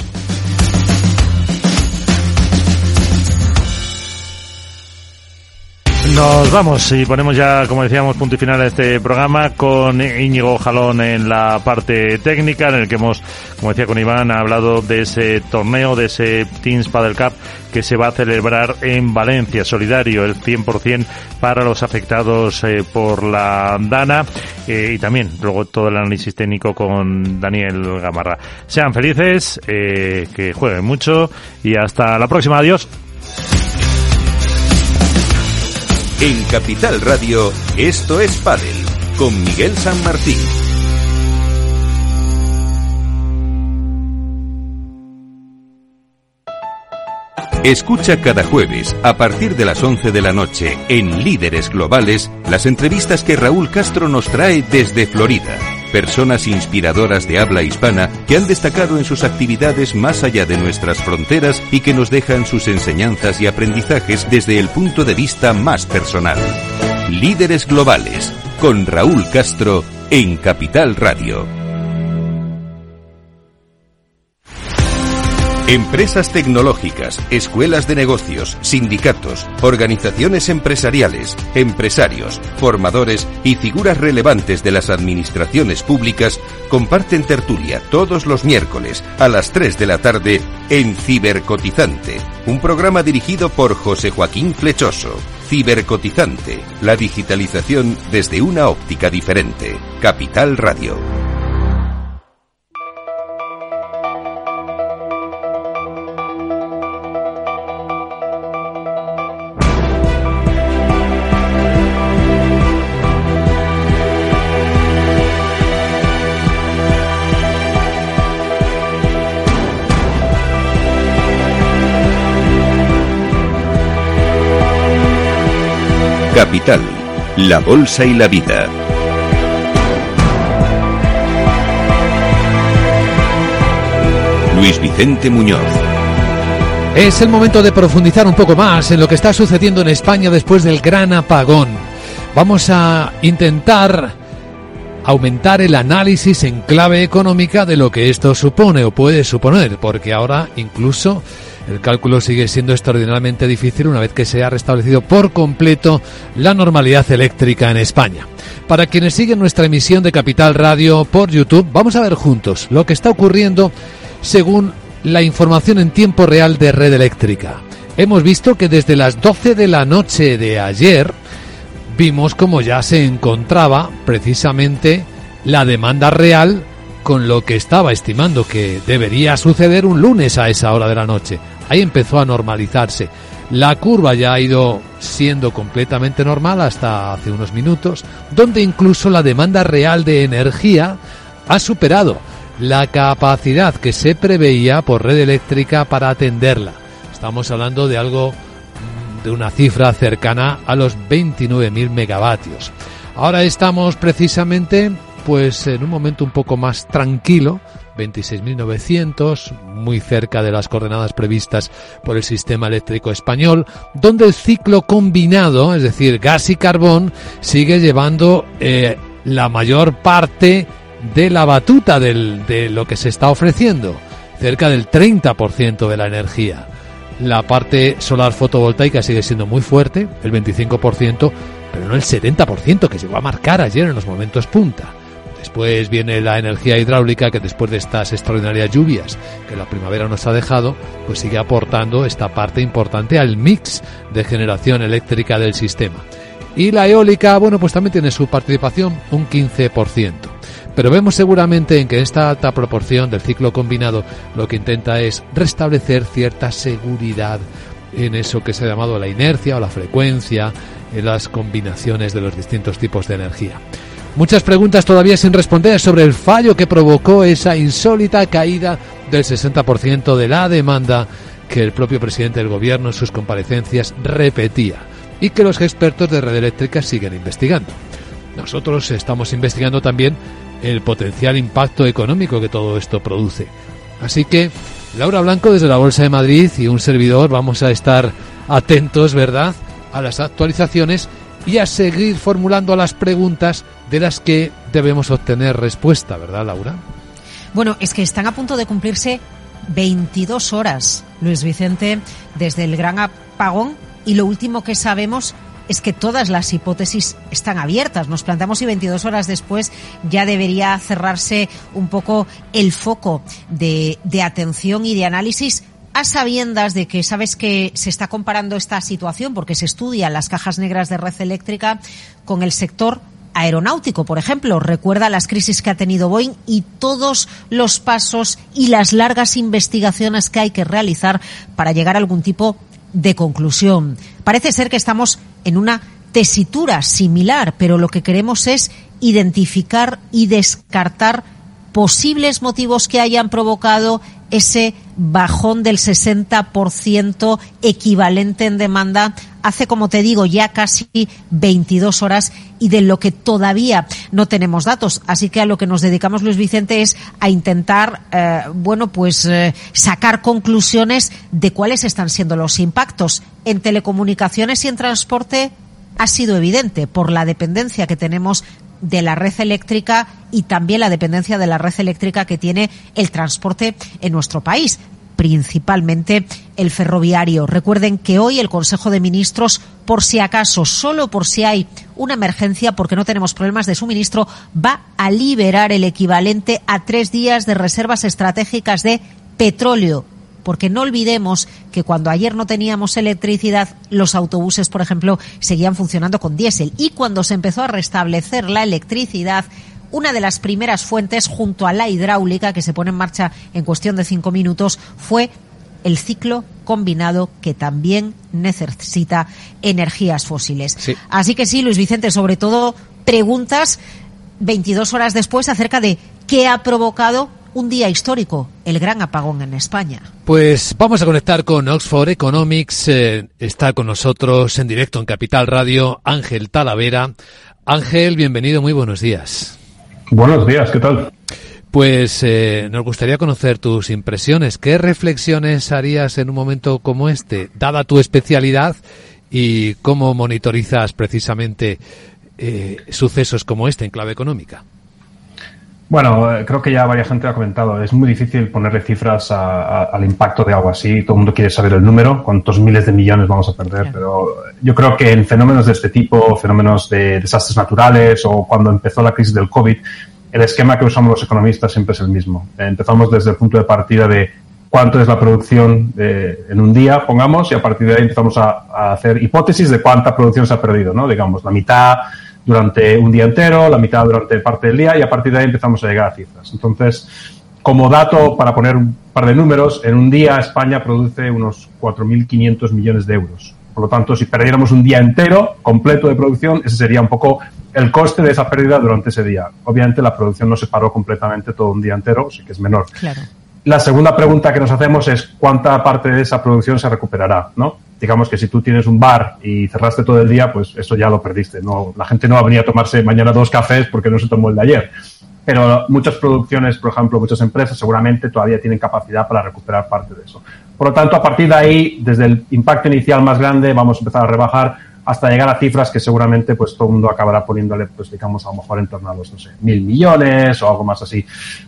Nos vamos y ponemos ya, como decíamos, punto y final a este programa con Íñigo Jalón en la parte técnica, en el que hemos, como decía con Iván, ha hablado de ese torneo, de ese Teams Padel Cup que se va a celebrar en Valencia, solidario, el cien por ciento para los afectados eh, por la Dana, eh, y también luego todo el análisis técnico con Daniel Gamarra. Sean felices, eh, que jueguen mucho y hasta la próxima. Adiós. En Capital Radio, esto es Pádel, con Miguel San Martín. Escucha cada jueves, a partir de las once de la noche, en Líderes Globales, las entrevistas que Raúl Castro nos trae desde Florida. Personas inspiradoras de habla hispana que han destacado en sus actividades más allá de nuestras fronteras y que nos dejan sus enseñanzas y aprendizajes desde el punto de vista más personal. Líderes Globales, con Raúl Castro, en Capital Radio. Empresas tecnológicas, escuelas de negocios, sindicatos, organizaciones empresariales, empresarios, formadores y figuras relevantes de las administraciones públicas comparten tertulia todos los miércoles a las tres de la tarde en Cibercotizante, un programa dirigido por José Joaquín Flechoso. Cibercotizante, la digitalización desde una óptica diferente. Capital Radio. Capital, la bolsa y la vida. Luis Vicente Muñoz. Es el momento de profundizar un poco más en lo que está sucediendo en España después del gran apagón. Vamos a intentar aumentar el análisis en clave económica de lo que esto supone o puede suponer, porque ahora incluso el cálculo sigue siendo extraordinariamente difícil una vez que se ha restablecido por completo la normalidad eléctrica en España. Para quienes siguen nuestra emisión de Capital Radio por YouTube, vamos a ver juntos lo que está ocurriendo según la información en tiempo real de Red Eléctrica. Hemos visto que desde las doce de la noche de ayer vimos cómo ya se encontraba precisamente la demanda real con lo que estaba estimando que debería suceder un lunes a esa hora de la noche. Ahí empezó a normalizarse. La curva ya ha ido siendo completamente normal hasta hace unos minutos, donde incluso la demanda real de energía ha superado la capacidad que se preveía por Red Eléctrica para atenderla. Estamos hablando de algo, de una cifra cercana a los veintinueve mil megavatios. Ahora estamos precisamente pues en un momento un poco más tranquilo, veintiséis mil novecientos, muy cerca de las coordenadas previstas por el sistema eléctrico español, donde el ciclo combinado, es decir, gas y carbón, sigue llevando eh, la mayor parte de la batuta del, de lo que se está ofreciendo, cerca del treinta por ciento de la energía. La parte solar fotovoltaica sigue siendo muy fuerte, el veinticinco por ciento, pero no el setenta por ciento que llegó a marcar ayer en los momentos punta. Después viene la energía hidráulica, que después de estas extraordinarias lluvias que la primavera nos ha dejado, pues sigue aportando esta parte importante al mix de generación eléctrica del sistema. Y la eólica, bueno, pues también tiene su participación, un quince por ciento. Pero vemos seguramente en que esta alta proporción del ciclo combinado lo que intenta es restablecer cierta seguridad en eso que se ha llamado la inercia o la frecuencia, en las combinaciones de los distintos tipos de energía. Muchas preguntas todavía sin responder sobre el fallo que provocó esa insólita caída del sesenta por ciento de la demanda que el propio presidente del gobierno en sus comparecencias repetía y que los expertos de Red Eléctrica siguen investigando. Nosotros estamos investigando también el potencial impacto económico que todo esto produce. Así que Laura Blanco desde la Bolsa de Madrid y un servidor vamos a estar atentos, ¿verdad?, a las actualizaciones y a seguir formulando las preguntas de las que debemos obtener respuesta, ¿verdad, Laura? Bueno, es que están a punto de cumplirse veintidós horas, Luis Vicente, desde el gran apagón, y lo último que sabemos es que todas las hipótesis están abiertas. Nos planteamos si veintidós horas después ya debería cerrarse un poco el foco de, de atención y de análisis, a sabiendas de que sabes que se está comparando esta situación porque se estudian las cajas negras de Red Eléctrica con el sector aeronáutico, por ejemplo. Recuerda las crisis que ha tenido Boeing y todos los pasos y las largas investigaciones que hay que realizar para llegar a algún tipo de conclusión. Parece ser que estamos en una tesitura similar, pero lo que queremos es identificar y descartar posibles motivos que hayan provocado ese bajón del sesenta por ciento equivalente en demanda hace, como te digo, ya casi veintidós horas, y de lo que todavía no tenemos datos. Así que a lo que nos dedicamos, Luis Vicente, es a intentar, eh, bueno, pues eh, sacar conclusiones de cuáles están siendo los impactos. En telecomunicaciones y en transporte ha sido evidente por la dependencia que tenemos de la red eléctrica y también la dependencia de la red eléctrica que tiene el transporte en nuestro país. principalmente el ferroviario. Recuerden que hoy el Consejo de Ministros, por si acaso, solo por si hay una emergencia, porque no tenemos problemas de suministro, va a liberar el equivalente a tres días de reservas estratégicas de petróleo. Porque no olvidemos que cuando ayer no teníamos electricidad, los autobuses, por ejemplo, seguían funcionando con diésel. Y cuando se empezó a restablecer la electricidad, una de las primeras fuentes, junto a la hidráulica, que se pone en marcha en cuestión de cinco minutos, fue el ciclo combinado, que también necesita energías fósiles. Sí. Así que sí, Luis Vicente, sobre todo preguntas veintidós horas después acerca de qué ha provocado un día histórico, el gran apagón en España. Pues vamos a conectar con Oxford Economics. Eh, está con nosotros en directo en Capital Radio Ángel Talavera. Ángel, bienvenido, muy buenos días. Buenos días, ¿qué tal? Pues eh, nos gustaría conocer tus impresiones. ¿Qué reflexiones harías en un momento como este, dada tu especialidad, y cómo monitorizas precisamente eh, sucesos como este en clave económica? Bueno, creo que ya varias gente ha comentado, es muy difícil ponerle cifras a, a, al impacto de algo así. Todo el mundo quiere saber el número, cuántos miles de millones vamos a perder, pero yo creo que en fenómenos de este tipo, fenómenos de desastres naturales o cuando empezó la crisis del COVID, el esquema que usamos los economistas siempre es el mismo. Empezamos desde el punto de partida de cuánto es la producción de, en un día, pongamos, y a partir de ahí empezamos a, a hacer hipótesis de cuánta producción se ha perdido, ¿no? Digamos, la mitad durante un día entero, la mitad durante parte del día, y a partir de ahí empezamos a llegar a cifras. Entonces, como dato, para poner un par de números, en un día España produce unos cuatro mil quinientos millones de euros. Por lo tanto, si perdiéramos un día entero, completo de producción, ese sería un poco el coste de esa pérdida durante ese día. Obviamente, la producción no se paró completamente todo un día entero, sí que es menor. Claro. La segunda pregunta que nos hacemos es cuánta parte de esa producción se recuperará, ¿no? Digamos que si tú tienes un bar y cerraste todo el día, pues eso ya lo perdiste. No, la gente no va a venir a tomarse mañana dos cafés porque no se tomó el de ayer. Pero muchas producciones, por ejemplo, muchas empresas seguramente todavía tienen capacidad para recuperar parte de eso. Por lo tanto, a partir de ahí, desde el impacto inicial más grande, vamos a empezar a rebajar hasta llegar a cifras que seguramente pues todo el mundo acabará poniéndole, pues digamos, a lo mejor en torno a los, no sé, mil millones o algo más así.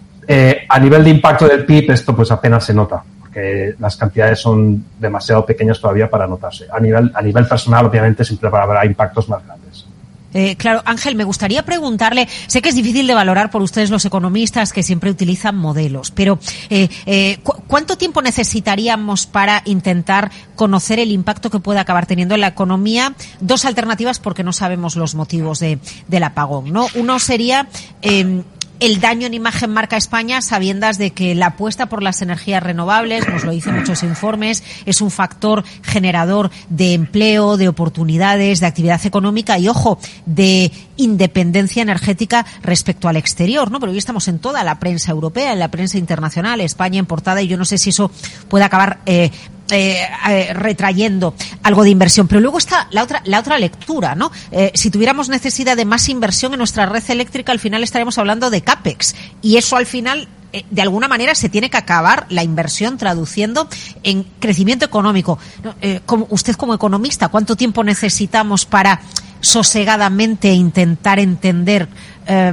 Eh, a nivel de impacto del P I B, esto pues apenas se nota, porque las cantidades son demasiado pequeñas todavía para notarse. A nivel, a nivel personal, obviamente, siempre habrá impactos más grandes. Eh, claro, Ángel, me gustaría preguntarle, sé que es difícil de valorar por ustedes los economistas que siempre utilizan modelos, pero eh, eh, ¿cu- ¿cuánto tiempo necesitaríamos para intentar conocer el impacto que puede acabar teniendo en la economía? Dos alternativas, porque no sabemos los motivos de, del apagón, ¿no? Uno sería eh, el daño en imagen marca España, sabiendas de que la apuesta por las energías renovables, nos lo dicen muchos informes, es un factor generador de empleo, de oportunidades, de actividad económica y, ojo, de independencia energética respecto al exterior, ¿no? Pero hoy estamos en toda la prensa europea, en la prensa internacional, España en portada, y yo no sé si eso puede acabar eh, Eh, eh, retrayendo algo de inversión. Pero luego está la otra la otra lectura, ¿no? Eh, si tuviéramos necesidad de más inversión en nuestra red eléctrica, al final estaríamos hablando de CAPEX, y eso al final eh, de alguna manera se tiene que acabar la inversión traduciendo en crecimiento económico. ¿No? Eh, como, usted como economista, ¿cuánto tiempo necesitamos para sosegadamente intentar entender eh,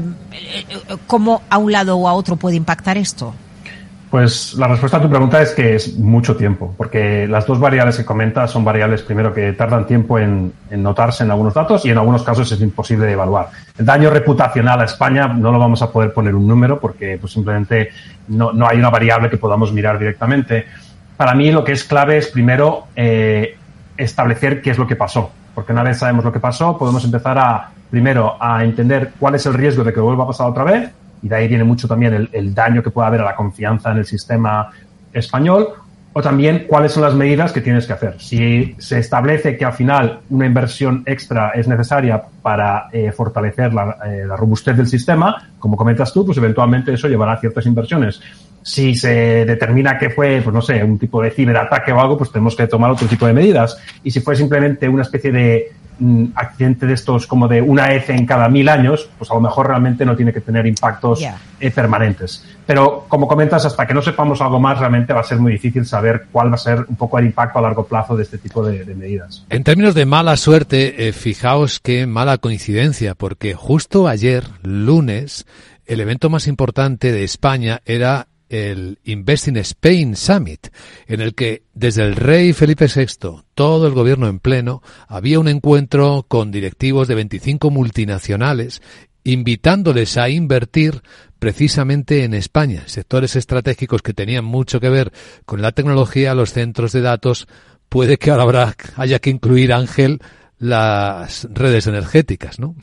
cómo a un lado o a otro puede impactar esto? Pues la respuesta a tu pregunta es que es mucho tiempo, porque las dos variables que comentas son variables, primero, que tardan tiempo en, en notarse en algunos datos, y en algunos casos es imposible de evaluar. El daño reputacional a España no lo vamos a poder poner un número porque pues simplemente no, no hay una variable que podamos mirar directamente. Para mí lo que es clave es, primero, eh, establecer qué es lo que pasó, porque una vez sabemos lo que pasó, podemos empezar a, primero, a entender cuál es el riesgo de que vuelva a pasar otra vez, y de ahí viene mucho también el, el daño que puede haber a la confianza en el sistema español, o también cuáles son las medidas que tienes que hacer. Si se establece que al final una inversión extra es necesaria para eh, fortalecer la, eh, la robustez del sistema, como comentas tú, pues eventualmente eso llevará a ciertas inversiones. Si se determina que fue, pues no sé, un tipo de ciberataque o algo, pues tenemos que tomar otro tipo de medidas. Y si fue simplemente una especie de accidente de estos como de una vez en cada mil años, pues a lo mejor realmente no tiene que tener impactos yeah. eh, permanentes. Pero, como comentas, hasta que no sepamos algo más, realmente va a ser muy difícil saber cuál va a ser un poco el impacto a largo plazo de este tipo de, de medidas. En términos de mala suerte, eh, fijaos qué mala coincidencia, porque justo ayer, lunes, el evento más importante de España era el Invest in Spain Summit, en el que desde el rey Felipe sexto, todo el gobierno en pleno, había un encuentro con directivos de veinticinco multinacionales, invitándoles a invertir precisamente en España, sectores estratégicos que tenían mucho que ver con la tecnología, los centros de datos. Puede que ahora habrá, haya que incluir, Ángel, las redes energéticas, ¿no?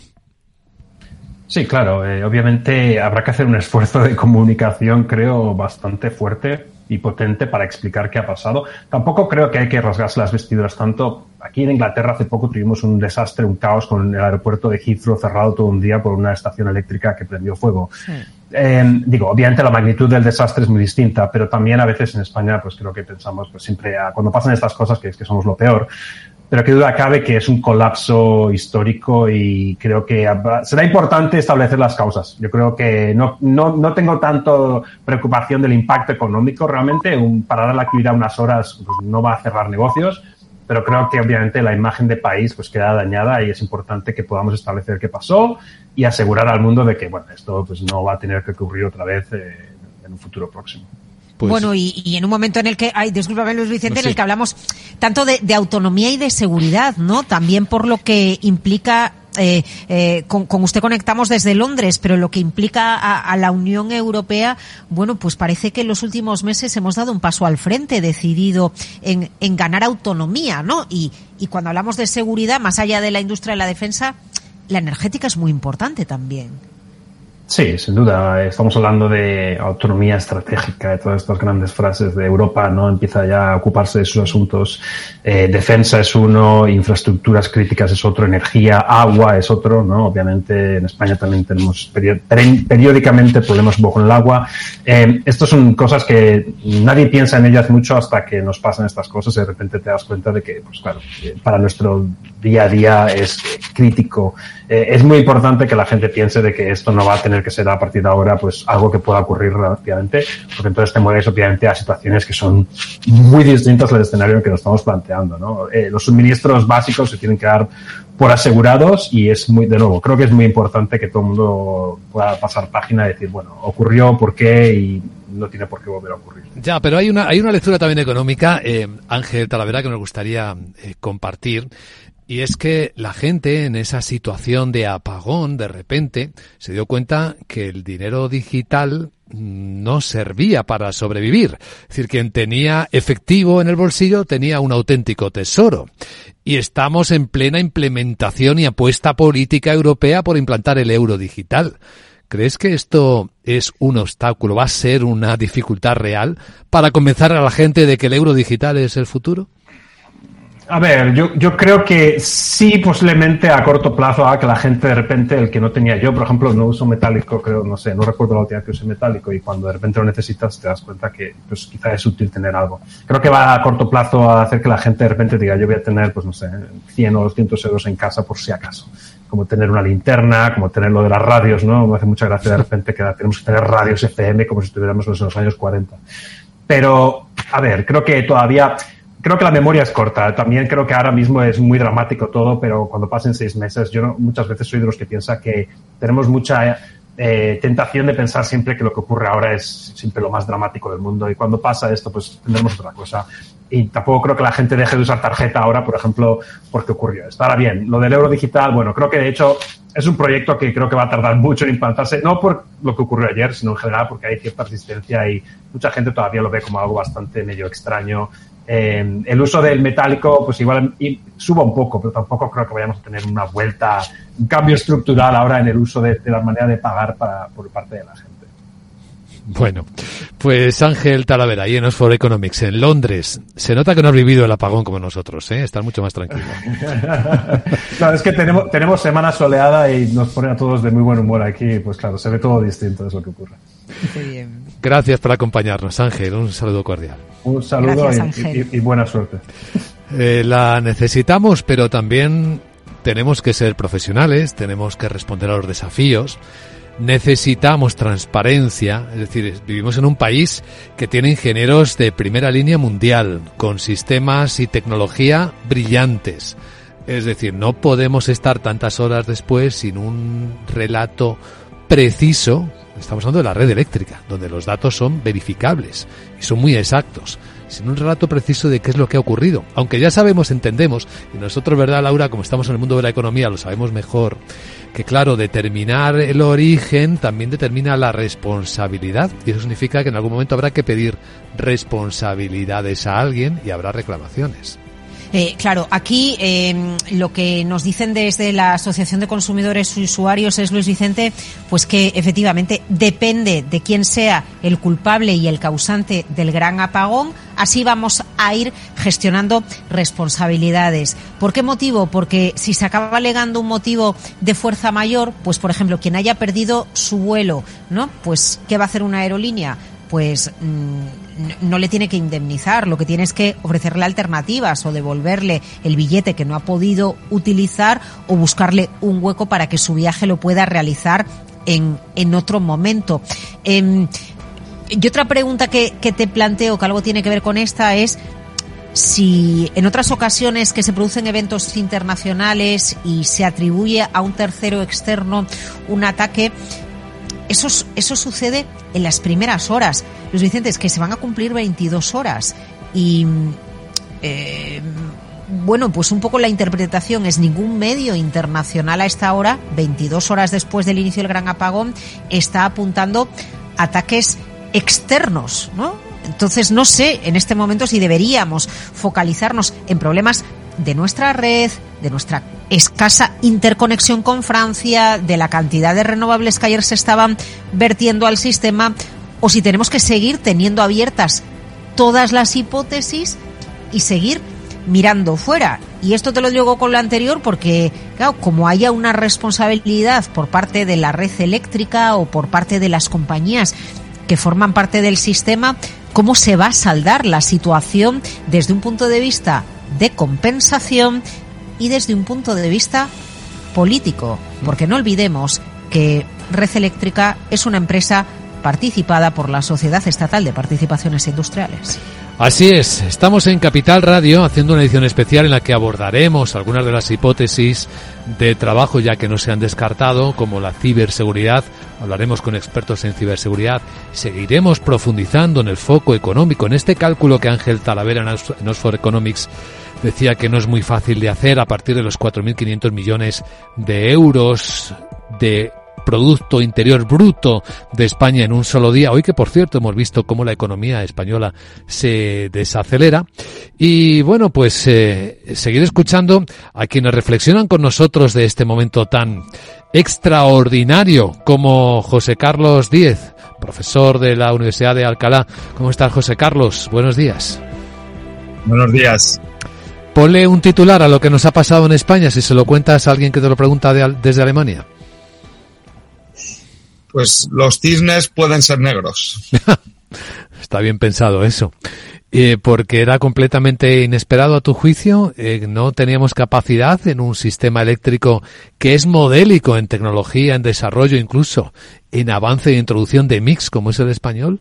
Sí, claro. Eh, obviamente habrá que hacer un esfuerzo de comunicación, creo, bastante fuerte y potente para explicar qué ha pasado. Tampoco creo que hay que rasgarse las vestiduras tanto. Aquí en Inglaterra hace poco tuvimos un desastre, un caos con el aeropuerto de Heathrow cerrado todo un día por una estación eléctrica que prendió fuego. Sí. Eh, digo, obviamente la magnitud del desastre es muy distinta, pero también a veces en España pues creo que pensamos pues siempre a, cuando pasan estas cosas que es que somos lo peor. Pero qué duda cabe que es un colapso histórico y creo que será importante establecer las causas. Yo creo que no, no, no tengo tanto preocupación del impacto económico realmente. Un, parar la actividad unas horas pues, no va a cerrar negocios, pero creo que obviamente la imagen de país pues queda dañada y es importante que podamos establecer qué pasó y asegurar al mundo de que bueno esto pues no va a tener que ocurrir otra vez eh, en un futuro próximo. Pues, bueno, y, y en un momento en el que, ay, discúlpame Luis Vicente, pues sí. en el que hablamos tanto de, de autonomía y de seguridad, ¿no? También por lo que implica, eh, eh, con, con usted conectamos desde Londres, pero lo que implica a, a la Unión Europea, bueno, pues parece que en los últimos meses hemos dado un paso al frente, decidido en, en ganar autonomía, ¿no? Y, y cuando hablamos de seguridad, más allá de la industria de la defensa, la energética es muy importante también. Sí, sin duda. Estamos hablando de autonomía estratégica, de todas estas grandes frases de Europa, ¿no? Empieza ya a ocuparse de sus asuntos. Eh, defensa es uno, infraestructuras críticas es otro, energía, agua es otro, ¿no? Obviamente en España también tenemos peri- peri- periódicamente problemas un poco con el agua. Eh, estas son cosas que nadie piensa en ellas mucho hasta que nos pasan estas cosas y de repente te das cuenta de que, pues claro, para nuestro día a día es crítico. Eh, es muy importante que la gente piense de que esto no va a tener que ser a partir de ahora pues algo que pueda ocurrir rápidamente, porque entonces te mueves obviamente a situaciones que son muy distintas al escenario en que nos estamos planteando, ¿no? Eh, los suministros básicos se tienen que dar por asegurados y es muy, de nuevo, creo que es muy importante que todo el mundo pueda pasar página y decir, bueno, ocurrió, por qué y no tiene por qué volver a ocurrir. Ya, pero hay una, hay una lectura también económica, eh, Ángel Talavera, que nos gustaría eh, compartir. Y es que la gente en esa situación de apagón, de repente, se dio cuenta que el dinero digital no servía para sobrevivir. Es decir, quien tenía efectivo en el bolsillo tenía un auténtico tesoro. Y estamos en plena implementación y apuesta política europea por implantar el euro digital. ¿Crees que esto es un obstáculo, va a ser una dificultad real para convencer a la gente de que el euro digital es el futuro? A ver, yo, yo creo que sí, posiblemente a corto plazo haga que la gente de repente, el que no tenía yo, por ejemplo, no uso metálico, creo, no sé, no recuerdo la última vez que usé metálico y cuando de repente lo necesitas te das cuenta que pues quizá es útil tener algo. Creo que va a corto plazo a hacer que la gente de repente diga, yo voy a tener, pues no sé, cien o doscientos euros en casa por si acaso. Como tener una linterna, como tener lo de las radios, ¿no? Me hace mucha gracia de repente que tenemos que tener radios F M como si estuviéramos en los años cuarenta. Pero, a ver, creo que todavía... Creo que la memoria es corta. También creo que ahora mismo es muy dramático todo, pero cuando pasen seis meses, yo no, muchas veces soy de los que piensa que tenemos mucha eh, tentación de pensar siempre que lo que ocurre ahora es siempre lo más dramático del mundo y cuando pasa esto, pues tendremos otra cosa. Y tampoco creo que la gente deje de usar tarjeta ahora, por ejemplo, porque ocurrió esto. Ahora bien, lo del euro digital, bueno, creo que de hecho es un proyecto que creo que va a tardar mucho en implantarse, no por lo que ocurrió ayer, sino en general porque hay cierta resistencia y mucha gente todavía lo ve como algo bastante medio extraño. Eh, el uso del metálico pues igual y suba un poco, pero tampoco creo que vayamos a tener una vuelta, un cambio estructural ahora en el uso de, de la manera de pagar para, por parte de la gente. Bueno, pues Ángel Talavera, y en Oxford Economics, en Londres. Se nota que no has vivido el apagón como nosotros, ¿eh? Estás mucho más tranquilo. Claro, es que tenemos, tenemos semana soleada y nos pone a todos de muy buen humor aquí, pues claro, se ve todo distinto, es lo que ocurre. Muy bien. Gracias por acompañarnos, Ángel, un saludo cordial. Un saludo Gracias, y, y, y buena suerte. Eh, la necesitamos, pero también tenemos que ser profesionales, tenemos que responder a los desafíos. Necesitamos transparencia, es decir, vivimos en un país que tiene ingenieros de primera línea mundial, con sistemas y tecnología brillantes. Es decir, no podemos estar tantas horas después sin un relato preciso, Estamos hablando de la red eléctrica, donde los datos son verificables y son muy exactos, sin un relato preciso de qué es lo que ha ocurrido. Aunque ya sabemos, entendemos, y nosotros, ¿verdad, Laura? Como estamos en el mundo de la economía, lo sabemos mejor, que claro, determinar el origen también determina la responsabilidad, y eso significa que en algún momento habrá que pedir responsabilidades a alguien y habrá reclamaciones. Eh, claro, aquí eh, lo que nos dicen desde la Asociación de Consumidores y Usuarios es, Luis Vicente, pues que efectivamente depende de quién sea el culpable y el causante del gran apagón, así vamos a ir gestionando responsabilidades. ¿Por qué motivo? Porque si se acaba alegando un motivo de fuerza mayor, pues por ejemplo, quien haya perdido su vuelo, ¿no? Pues ¿qué va a hacer una aerolínea? Pues mmm, no le tiene que indemnizar, lo que tiene es que ofrecerle alternativas o devolverle el billete que no ha podido utilizar o buscarle un hueco para que su viaje lo pueda realizar en, en otro momento. Eh, y otra pregunta que, que te planteo, que algo tiene que ver con esta, es si en otras ocasiones que se producen eventos internacionales y se atribuye a un tercero externo un ataque, Eso, eso sucede en las primeras horas. Luis Vicente, es que se van a cumplir veintidós horas y eh, bueno, pues un poco la interpretación es ningún medio internacional a esta hora, veintidós horas después del inicio del gran apagón, está apuntando ataques externos, ¿no? Entonces no sé en este momento si deberíamos focalizarnos en problemas de nuestra red, de nuestra escasa interconexión con Francia, de la cantidad de renovables que ayer se estaban vertiendo al sistema, o si tenemos que seguir teniendo abiertas todas las hipótesis y seguir mirando fuera. Y esto te lo digo con lo anterior porque, claro, como haya una responsabilidad por parte de la red eléctrica o por parte de las compañías que forman parte del sistema, ¿cómo se va a saldar la situación desde un punto de vista de compensación y desde un punto de vista político? Porque no olvidemos que Red Eléctrica es una empresa participada por la Sociedad Estatal de Participaciones Industriales. Así es, estamos en Capital Radio haciendo una edición especial en la que abordaremos algunas de las hipótesis de trabajo ya que no se han descartado, como la ciberseguridad. Hablaremos con expertos en ciberseguridad. Seguiremos profundizando en el foco económico, en este cálculo que Ángel Talavera en Oxford Economics decía que no es muy fácil de hacer a partir de los cuatro mil quinientos millones de euros de Producto Interior Bruto de España en un solo día. Hoy que, por cierto, hemos visto cómo la economía española se desacelera. Y bueno, pues eh, seguir escuchando a quienes reflexionan con nosotros de este momento tan extraordinario como José Carlos Díez, profesor de la Universidad de Alcalá. ¿Cómo estás, José Carlos? Buenos días. Buenos días. Ponle un titular a lo que nos ha pasado en España, si se lo cuentas a alguien que te lo pregunta de, desde Alemania. Pues los cisnes pueden ser negros. Está bien pensado eso. Eh, porque era completamente inesperado a tu juicio. Eh, no teníamos capacidad en un sistema eléctrico que es modélico en tecnología, en desarrollo, incluso en avance e introducción de mix como es el español.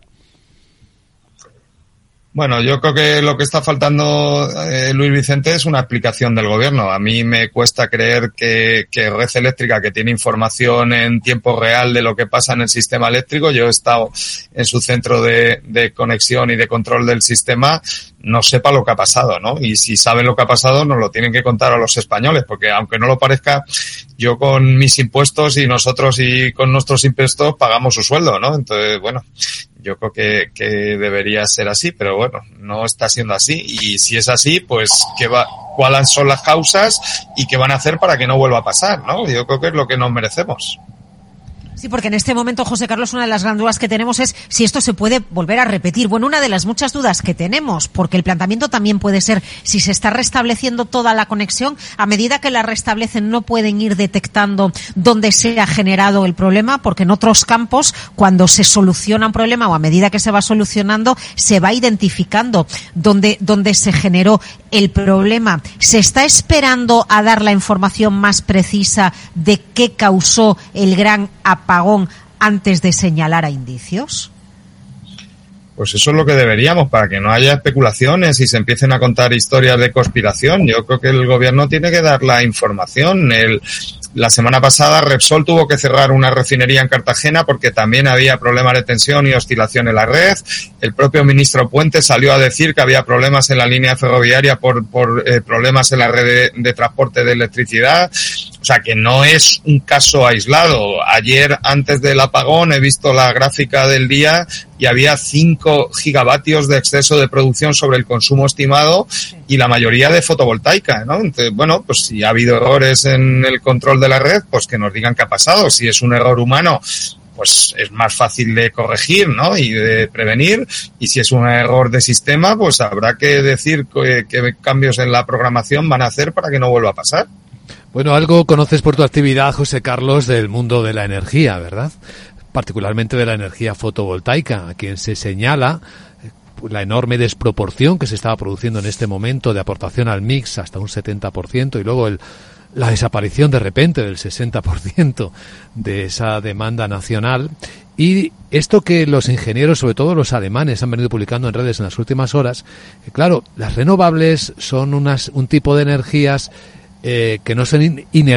Bueno, yo creo que lo que está faltando, eh, Luis Vicente, es una explicación del gobierno. A mí me cuesta creer que, que Red Eléctrica, que tiene información en tiempo real de lo que pasa en el sistema eléctrico, yo he estado en su centro de, de conexión y de control del sistema, no sepa lo que ha pasado, ¿no? Y si saben lo que ha pasado, nos lo tienen que contar a los españoles, porque aunque no lo parezca, yo con mis impuestos y nosotros y con nuestros impuestos pagamos su sueldo, ¿no? Entonces, bueno, yo creo que, que debería ser así, pero bueno, no está siendo así. Y si es así, pues ¿qué va, cuáles son las causas y qué van a hacer para que no vuelva a pasar, ¿no? Yo creo que es lo que nos merecemos. Sí, porque en este momento, José Carlos, una de las grandes dudas que tenemos es si esto se puede volver a repetir. Bueno, una de las muchas dudas que tenemos, porque el planteamiento también puede ser si se está restableciendo toda la conexión, a medida que la restablecen no pueden ir detectando dónde se ha generado el problema, porque en otros campos, cuando se soluciona un problema o a medida que se va solucionando, se va identificando dónde, dónde se generó el problema. ¿Se está esperando a dar la información más precisa de qué causó el gran apagón antes de señalar a indicios? Pues eso es lo que deberíamos, para que no haya especulaciones y se empiecen a contar historias de conspiración. Yo creo que el gobierno tiene que dar la información. El, La semana pasada Repsol tuvo que cerrar una refinería en Cartagena porque también había problemas de tensión y oscilación en la red. El propio ministro Puente salió a decir que había problemas en la línea ferroviaria por, por eh, problemas en la red de, de transporte de electricidad. O sea que no es un caso aislado. Ayer, antes del apagón, he visto la gráfica del día y había cinco gigavatios de exceso de producción sobre el consumo estimado y la mayoría de fotovoltaica, ¿no? Entonces, bueno, pues si ha habido errores en el control de la red, pues que nos digan qué ha pasado. Si es un error humano, pues es más fácil de corregir, ¿no? Y de prevenir. Y si es un error de sistema, pues habrá que decir qué, qué cambios en la programación van a hacer para que no vuelva a pasar. Bueno, algo conoces por tu actividad, José Carlos, del mundo de la energía, ¿verdad? Particularmente de la energía fotovoltaica, a quien se señala la enorme desproporción que se estaba produciendo en este momento de aportación al mix hasta un setenta por ciento y luego el, la desaparición de repente del sesenta por ciento de esa demanda nacional. Y esto que los ingenieros, sobre todo los alemanes, han venido publicando en redes en las últimas horas, que claro, las renovables son unas, un tipo de energías eh, que no son in,